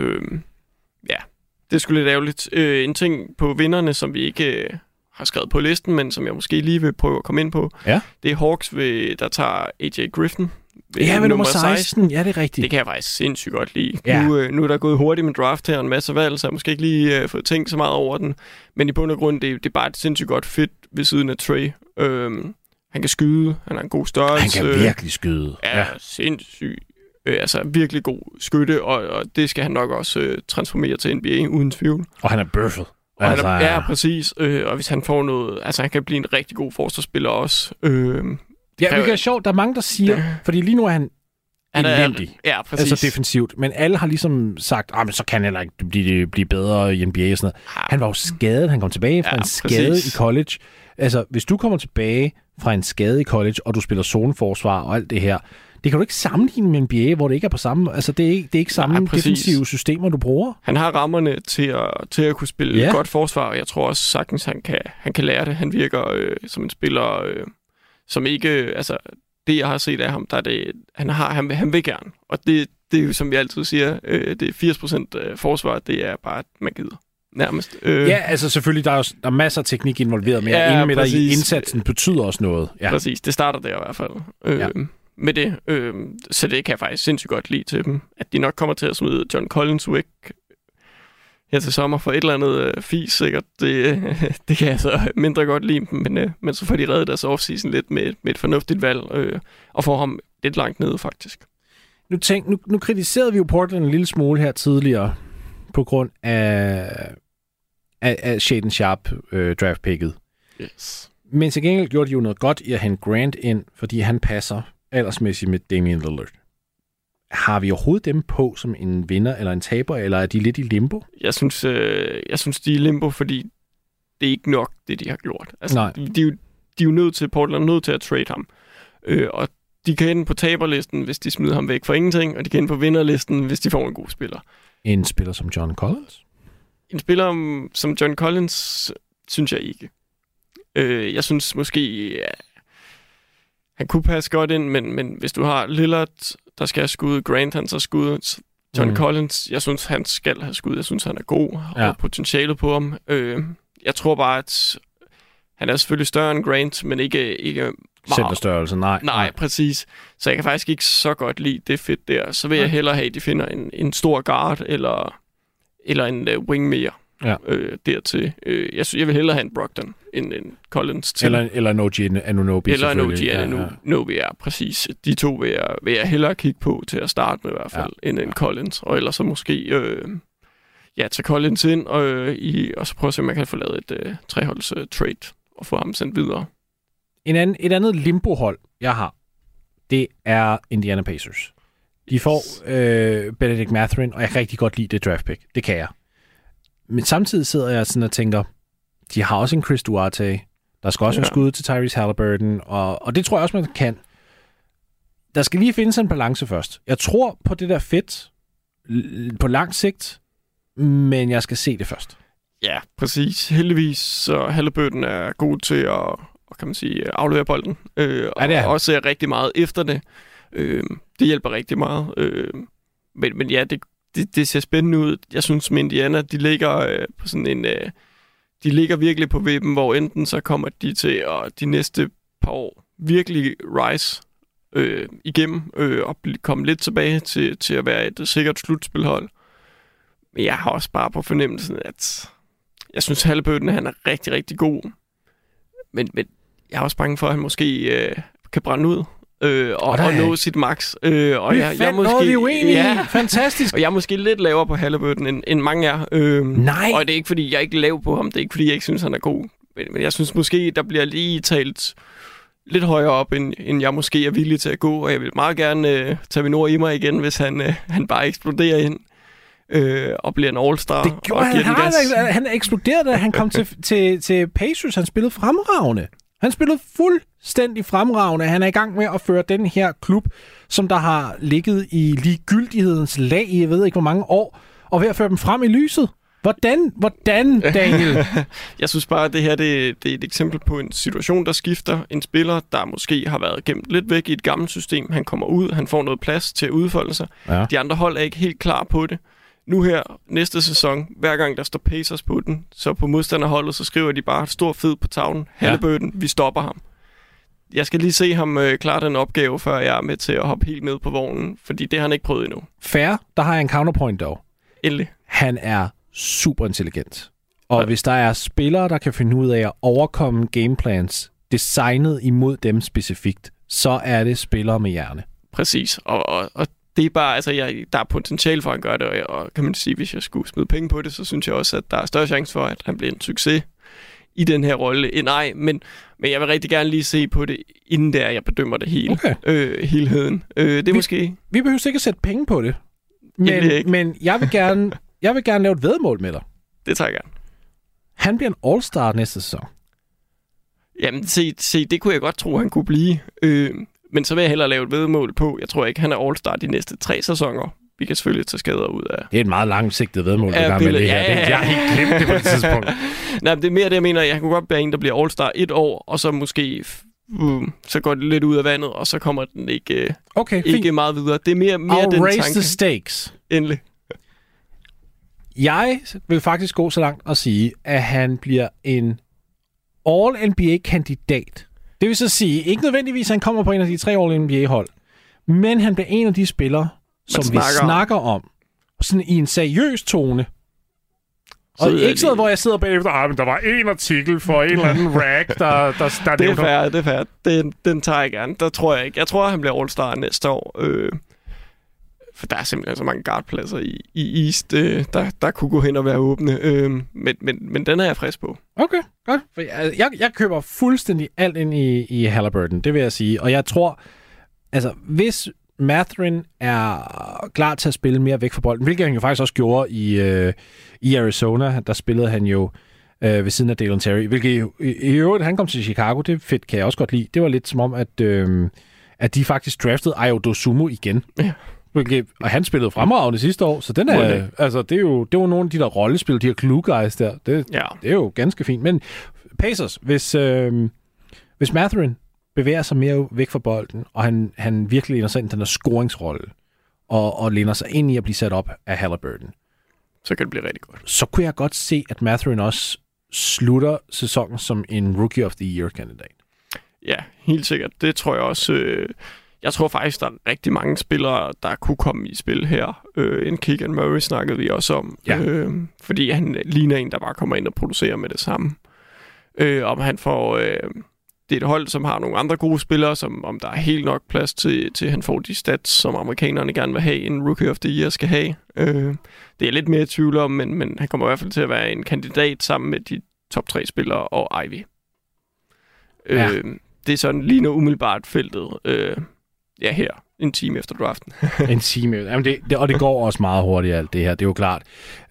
Ja, det er sgu lidt ærgerligt. En ting på vinderne, som vi ikke har skrevet på listen, men som jeg måske lige vil prøve at komme ind på, det er Hawks, der tager AJ Griffin. Ved nummer 16. Ja, det er rigtigt. Det kan jeg faktisk sindssygt godt lide. Ja. Nu er der gået hurtigt med draft her, en masse valg, så jeg måske ikke lige fået tænkt så meget over den. Men i bund og grund, det er bare et sindssygt godt fit ved siden af Trey. Han kan skyde, han har en god størrelse. Han kan virkelig skyde. Ja, sindssygt. Altså virkelig god skytte, og det skal han nok også transformere til NBA uden tvivl. Og han er bøffet. Ja, præcis. Og hvis han får noget... Altså, han kan blive en rigtig god forsvarsspiller også. Det er sjovt. Der er mange, der siger... Fordi lige nu er han elendig. Ja, præcis. Altså defensivt. Men alle har ligesom sagt, men så kan han heller ikke blive bedre i NBA og sådan noget. Han var jo skadet. Han kom tilbage fra en skade i college. Altså, hvis du kommer tilbage fra en skade i college, og du spiller zoneforsvar og alt det her, det kan du ikke sammenligne med NBA, hvor det ikke er på samme... Altså, det er ikke samme defensive systemer, du bruger. Han har rammerne til at kunne spille godt forsvar, og jeg tror også sagtens, han kan lære det. Han virker som en spiller, som ikke... Altså, det, jeg har set af ham, der er det... Han vil gerne. Og det er jo, som vi altid siger, det er 80% forsvar, det er bare, at man gider. Nærmest. Ja, altså selvfølgelig, der er masser af teknik involveret, men ingen med dig i indsatsen betyder også noget. Ja. Præcis, det starter der i hvert fald. Med det, så det kan jeg faktisk sindssygt godt lide til dem, at de nok kommer til at smide John Collins væk her til sommer for et eller andet fis, sikkert. Det kan jeg så mindre godt lide, men så får de reddet deres offseason lidt med et fornuftigt valg, og får ham lidt langt nede, faktisk. Nu kritiserede vi jo Portland en lille smule her tidligere, på grund af Shaedon Sharpe draftpicket. Yes. Men til gengæld gjorde de jo noget godt i at hente Grant ind, fordi han passer aldersmæssigt med Damian Lillard. Har vi overhovedet dem på som en vinder eller en taber, eller er de lidt i limbo? Jeg synes de er i limbo, fordi det er ikke nok, det de har gjort. Altså, de er jo nødt til, Portland er nødt til at trade ham. Og de kan ende på taberlisten, hvis de smider ham væk for ingenting, og de kan ende på vinderlisten, hvis de får en god spiller. En spiller som John Collins? En spiller som John Collins, synes jeg ikke. Jeg synes måske, han kunne passe godt ind, men hvis du har Lillard, der skal have skud, Grant, han så skud, John Collins, jeg synes, han skal have skud. Jeg synes, han er god, og potentialet på ham. Jeg tror bare, at han er selvfølgelig større end Grant, men ikke centerstørrelse, nej. Nej, præcis. Så jeg kan faktisk ikke så godt lide det fedt der. Så vil jeg hellere have, at de finder en stor guard, eller en wing mere dertil. Jeg vil hellere have en Brogdon end en Collins til. Eller en OG Anunoby. Eller en OG Anunoby, ja, præcis. De to vil jeg hellere kigge på til at starte med i hvert fald, end en Collins. Og ellers så måske tage Collins ind, og så prøve at se, om man kan få lavet et treholds trade, og få ham sendt videre. Et andet limbo-hold, jeg har, det er Indiana Pacers. De får Benedict Mathurin, og jeg kan rigtig godt lide det draft pick. Det kan jeg. Men samtidig sidder jeg sådan og tænker, de har også en Chris Duarte. Der skal også en skud til Tyrese Halliburton, og det tror jeg også, man kan. Der skal lige findes en balance først. Jeg tror på det der fedt på lang sigt, men jeg skal se det først. Ja, præcis. Heldigvis, så Halliburton er god til kan man sige, aflevere bolden. Og det er. også ser rigtig meget efter det. Det hjælper rigtig meget. Men ja, det ser spændende ud. Jeg synes, med Indiana, de ligger på sådan en... de ligger virkelig på vippen, hvor enten så kommer de til at de næste par år virkelig rise igennem og komme lidt tilbage til at være et sikkert slutspilhold. Men jeg har også bare på fornemmelsen, at jeg synes, Halliburton, han er rigtig, rigtig god. Men jeg er også bange for, at han måske kan brænde ud og nå sit max. Og jeg måske uenige. Fantastisk. Og jeg er måske lidt lavere på Halliburton, end mange er. Nej. Og det er ikke, fordi jeg ikke er lav på ham. Det er ikke, fordi jeg ikke synes, han er god. Men jeg synes måske, der bliver lige talt lidt højere op, end jeg måske er villig til at gå. Og jeg vil meget gerne tage min ord i mig igen, hvis han bare eksploderer ind. Og bliver en all-star. Det gjorde han eksploderede, da han kom til Pacers. Han spillede fremragende. Han spillede fuldstændig fremragende. Han er i gang med at føre den her klub, som der har ligget i ligegyldighedens lag i, jeg ved ikke hvor mange år, og ved at føre dem frem i lyset. Hvordan, Daniel? Jeg synes bare, at det her det er et eksempel på en situation, der skifter. En spiller, der måske har været gemt lidt væk i et gammelt system. Han kommer ud, han får noget plads til at udfolde sig. Ja. De andre hold er ikke helt klar på det. Nu her, næste sæson, hver gang der står Pacers på den, så på modstanderholdet, så skriver de bare stor fed på tavlen. Halliburton, vi stopper ham. Jeg skal lige se ham klare den opgave, før jeg er med til at hoppe helt med på vognen, fordi det har han ikke prøvet endnu. Fair, der har jeg en counterpoint dog. Endelig. Han er super intelligent. Og hvis der er spillere, der kan finde ud af at overkomme gameplans designet imod dem specifikt, så er det spillere med hjerne. Præcis, og det er bare, altså, der er potentiale for, at han gør det, og kan man sige, hvis jeg skulle smide penge på det, så synes jeg også, at der er større chance for, at han bliver en succes i den her rolle. Nej, men jeg vil rigtig gerne lige se på det, inden der jeg bedømmer det hele. Okay. Helheden. Det er måske... Vi behøver ikke at sætte penge på det, men jeg vil gerne lave et væddemål med dig. Det tager jeg gerne. Han bliver en all-star næste sæson. Jamen, se, det kunne jeg godt tro, han kunne blive. Men så vil jeg hellere lave et væddemål på. Jeg tror ikke, han er all-star de næste 3 sæsoner. Vi kan selvfølgelig tage skader ud af... Det er et meget langsigtet væddemål, du med det her. Jeg har helt glemt det på et tidspunkt. Nej, det er mere det, jeg mener. Jeg kunne godt være en, der bliver all-star 1 år, og så måske... så går det lidt ud af vandet, og så kommer den ikke meget videre. Det er mere den tanke. I'll raise the stakes. Endelig. Jeg vil faktisk gå så langt og sige, at han bliver en All-NBA-kandidat. Det vil så sige, ikke nødvendigvis, at han kommer på en af de 3 All-NBA-hold, men han bliver en af de spillere, som vi snakker om, sådan i en seriøs tone. Og ikke sådan, hvor jeg sidder bagefter, men der var en artikel for en eller anden rag, der det er fair. Den tager jeg gerne. Der tror jeg ikke. Jeg tror, han bliver All-Star næste år. For der er simpelthen så mange guardpladser i East, der kunne gå hen og være åbne. Men den er jeg frisk på. Okay, godt. For jeg køber fuldstændig alt ind i Halliburton, det vil jeg sige. Og jeg tror, altså hvis Mathurin er klar til at spille mere væk fra bolden, hvilket han jo faktisk også gjorde i Arizona, der spillede han jo ved siden af Dalen Terry, hvilket i øvrigt, han kom til Chicago, det er fedt, kan jeg også godt lide. Det var lidt som om, at de faktisk draftede Ayo Dosunmu igen. Ja. Og han spillede fremragende sidste år, så den er, altså, det var nogle af de der rollespil, de her glue guys der. Det er jo ganske fint. Men Pacers, hvis Mathurin bevæger sig mere væk fra bolden, og han virkelig læner sig ind i den der scoringsrolle, og læner sig ind i at blive sat op af Halliburton, så kan det blive rigtig godt. Så kunne jeg godt se, at Mathurin også slutter sæsonen som en Rookie of the Year-kandidat. Ja, helt sikkert. Det tror jeg også. Jeg tror faktisk, der er rigtig mange spillere, der kunne komme i spil her. En Keegan Murray snakkede vi også om. Ja. Fordi han ligner en, der bare kommer ind og producerer med det samme. Om han får... det er et hold, som har nogle andre gode spillere, om der er helt nok plads til han får de stats, som amerikanerne gerne vil have, en Rookie of the Year skal have. Det er lidt mere i tvivl om, men han kommer i hvert fald til at være en kandidat sammen med de top 3 spillere og Ivy. Ja. Det er sådan lige nu umiddelbart feltet her, en time efter draften. En time. Jamen og det går også meget hurtigt alt det her, det er jo klart.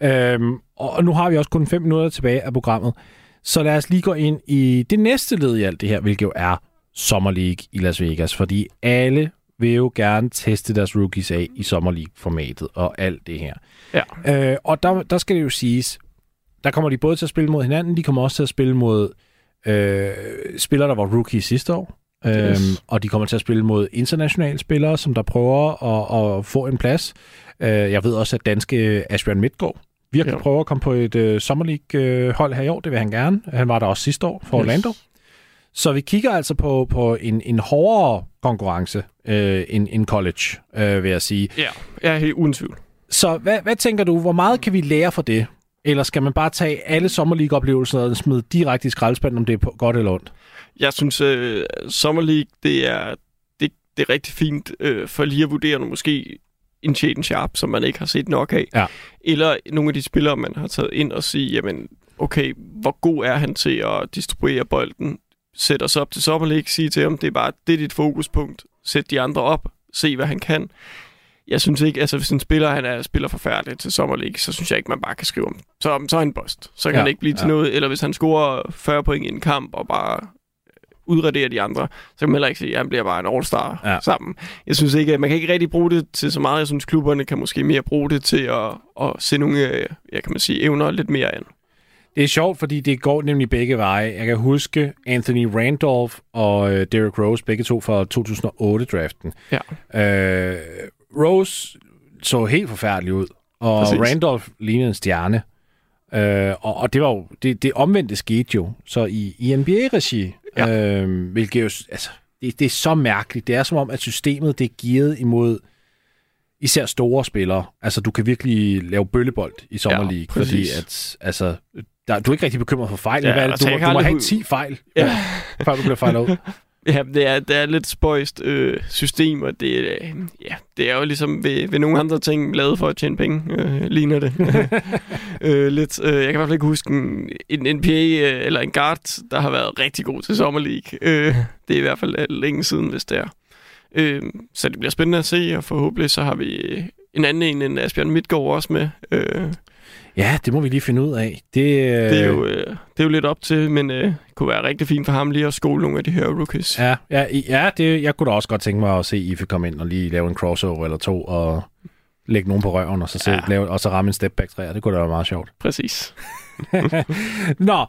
Og nu har vi også kun 5 minutter tilbage af programmet, så lad os lige gå ind i det næste led i alt det her, hvilket jo er Summer League i Las Vegas, fordi alle vil jo gerne teste deres rookies af i Summer League-formatet og alt det her. Ja. Og der skal det jo siges, der kommer de både til at spille mod hinanden, de kommer også til at spille mod spillere, der var rookie sidste år. Og de kommer til at spille mod internationale spillere, som der prøver at få en plads. Jeg ved også, at danske Asbjørn Midtgaard virkelig prøver at komme på et Summer League-hold her i år. Det vil han gerne. Han var der også sidste år for Orlando. Så vi kigger altså på en hårdere konkurrence end college, vil jeg sige. Ja, jeg er helt uden tvivl. Så hvad tænker du? Hvor meget kan vi lære fra det? Eller skal man bare tage alle Summer League-oplevelser og smide direkte i skraldespanden, om det er godt eller ondt? Jeg synes, Summer League, det er rigtig fint for lige at vurdere måske en Shaedon Sharpe, som man ikke har set nok af. Ja. Eller nogle af de spillere, man har taget ind og sige, jamen, okay, hvor god er han til at distribuere bolden? Sæt os op til Summer League, sige til ham, det er dit fokuspunkt. Sæt de andre op, se hvad han kan. Jeg synes ikke, altså hvis en spiller, spiller forfærdeligt til Summer League, så synes jeg ikke, man bare kan skrive om. Så er han bust. Så kan han ikke blive til noget. Eller hvis han scorer 40 point i en kamp og bare udraderer de andre, så kan man heller ikke sige, at han bliver bare en all-star sammen. Jeg synes ikke, man kan ikke rigtig bruge det til så meget. Jeg synes, klubberne kan måske mere bruge det til at se nogle, evner lidt mere an. Det er sjovt, fordi det går nemlig begge veje. Jeg kan huske Anthony Randolph og Derrick Rose, begge to fra 2008-draften. Ja. Rose så helt forfærdelig ud, og præcis. Randolph lignede en stjerne. Og det var jo det omvendte skete jo. Så i NBA-regi, hvilket jo, altså, det er så mærkeligt. Det er som om, at systemet det er gearet imod især store spillere. Altså, du kan virkelig lave bøllebold i Summer League, fordi at, altså, du er ikke rigtig bekymret for fejl. Ja, du må have 10 fejl, før du bliver fejlet ud. Ja, det er lidt spøjst system, og det er jo ligesom ved nogle andre ting lavet for at tjene penge, ligner det. Lidt. Jeg kan i hvert fald ikke huske en NBA eller en guard, der har været rigtig god til Summer League. Det er i hvert fald længe siden, hvis det er. Så det bliver spændende at se, og forhåbentlig så har vi en anden end Asbjørn Midtgaard også med. Ja, det må vi lige finde ud af. Det er jo lidt op til, men det kunne være rigtig fint for ham lige at skole nogle af de her rookies. Ja, jeg kunne da også godt tænke mig at se Ife komme ind og lige lave en crossover eller to, og lægge nogen på røven, og så, og så ramme en step back træer. Det kunne da være meget sjovt. Præcis. Nå,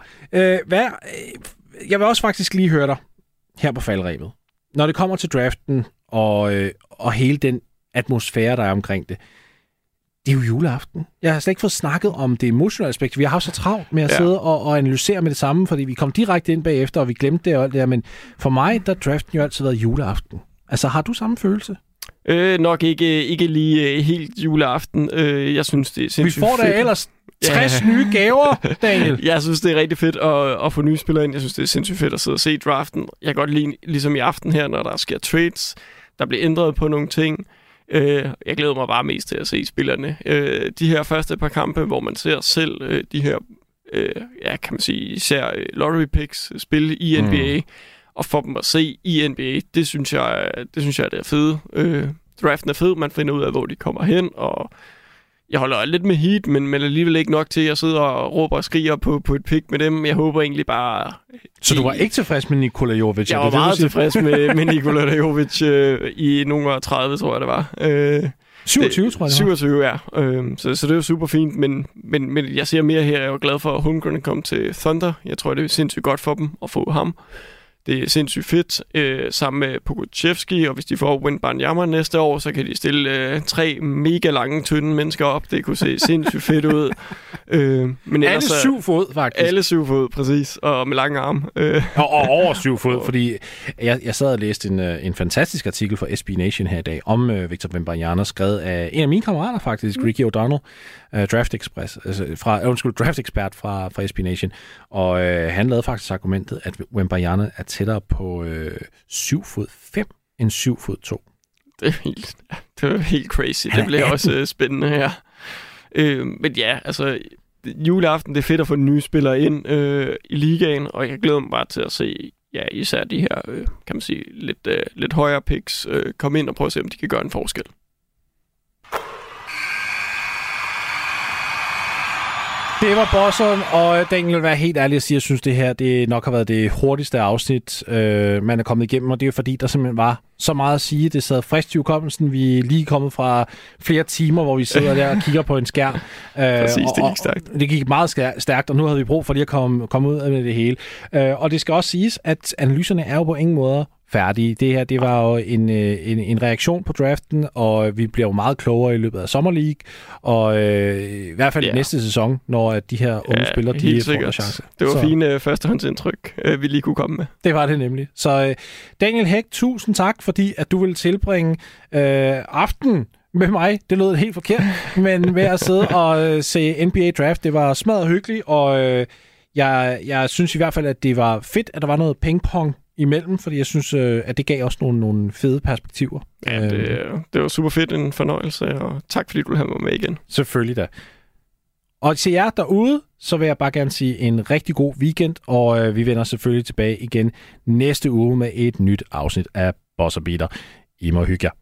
jeg vil også faktisk lige høre dig her på faldrebet. Når det kommer til draften og hele den atmosfære, der er omkring det, det er jo juleaften. Jeg har slet ikke fået snakket om det emotionelle aspekt. Vi har haft så travlt med at sidde og analysere med det samme, fordi vi kom direkte ind bagefter, og vi glemte det og alt det her. Men for mig, der draften jo altid været juleaften. Altså, har du samme følelse? Nok ikke lige helt juleaften. Jeg synes, det er sindssygt fedt. Vi får da ellers 60 nye gaver, Daniel. Jeg synes, det er rigtig fedt at få nye spillere ind. Jeg synes, det er sindssygt fedt at sidde og se draften. Jeg kan godt lide, ligesom i aften her, når der sker trades, der bliver ændret på nogle ting. Jeg glæder mig bare mest til at se spillerne. De her første par kampe, hvor man ser selv de her, kan man sige, især lottery picks spille i NBA, og få dem at se i NBA, det synes jeg det er fedt. Draften er fed, man finder ud af, hvor de kommer hen, og jeg holder lidt med Heat, men alligevel ikke nok til, at jeg sidder og råber og skriger på et pick med dem. Jeg håber egentlig bare... Så du var ikke tilfreds med Nikola Jovic? Jeg var meget tilfreds med Nikola Jovic i nogle 30, tror jeg, det var. 27, tror jeg. 27, ja. Så det er jo super fint, men jeg ser mere her. Jeg er glad for, at Holmgren kom til Thunder. Jeg tror, det er sindssygt godt for dem at få ham. Det er sindssygt fedt sammen med Pokusevski, og hvis de får Wembanyama næste år, så kan de stille 3 mega lange, tynde mennesker op. Det kunne se sindssygt fedt ud. Men alle 7 fod, faktisk. Alle 7 fod, præcis. Og med lange arme. Og over 7 fod, fordi jeg sad og læste en fantastisk artikel fra SB Nation her i dag om Victor Wembanyama, skrevet af en af mine kammerater faktisk, Ricky O'Donnell, draft ekspert fra SB Nation. Og han lavede faktisk argumentet, at Wembanyama er tættere på 7 fod 5 end 7 fod 2. Det er helt crazy. Det bliver også spændende her. Men ja, altså juleaften, det er fedt at få nye spillere ind i ligaen, og jeg glæder mig bare til at se især de her, kan man sige, lidt højere picks komme ind og prøve at se, om de kan gøre en forskel. Det var Bosseren, og Daniel vil være helt ærlig at sige, at jeg synes, det her det nok har været det hurtigste afsnit, man er kommet igennem, og det er fordi, der simpelthen var så meget at sige. Det sad frisk i hukommelsen. Vi er lige kommet fra flere timer, hvor vi sidder der og kigger på en skærm. Præcis, det gik stærkt. Det gik meget stærkt, og nu havde vi brug for lige at komme ud af det hele. Og det skal også siges, at analyserne er jo på ingen måde færdige. Det her, det var jo en reaktion på draften, og vi bliver jo meget klogere i løbet af Summer League, og i hvert fald næste sæson, når de her unge spillere, de får en chance. Det var fine førstehåndsindtryk, vi lige kunne komme med. Det var det nemlig. Så Daniel Hæk, tusind tak, fordi at du ville tilbringe aften med mig. Det lød helt forkert, men ved at sidde og se NBA Draft, det var smadret hyggeligt, og jeg synes i hvert fald, at det var fedt, at der var noget pingpong imellem, fordi jeg synes, at det gav også nogle fede perspektiver. Ja, det var super fedt, en fornøjelse, og tak fordi du ville have mig med igen. Selvfølgelig da. Og til jer derude, så vil jeg bare gerne sige en rigtig god weekend, og vi vender selvfølgelig tilbage igen næste uge med et nyt afsnit af Boss & Beater. I må hygge jer.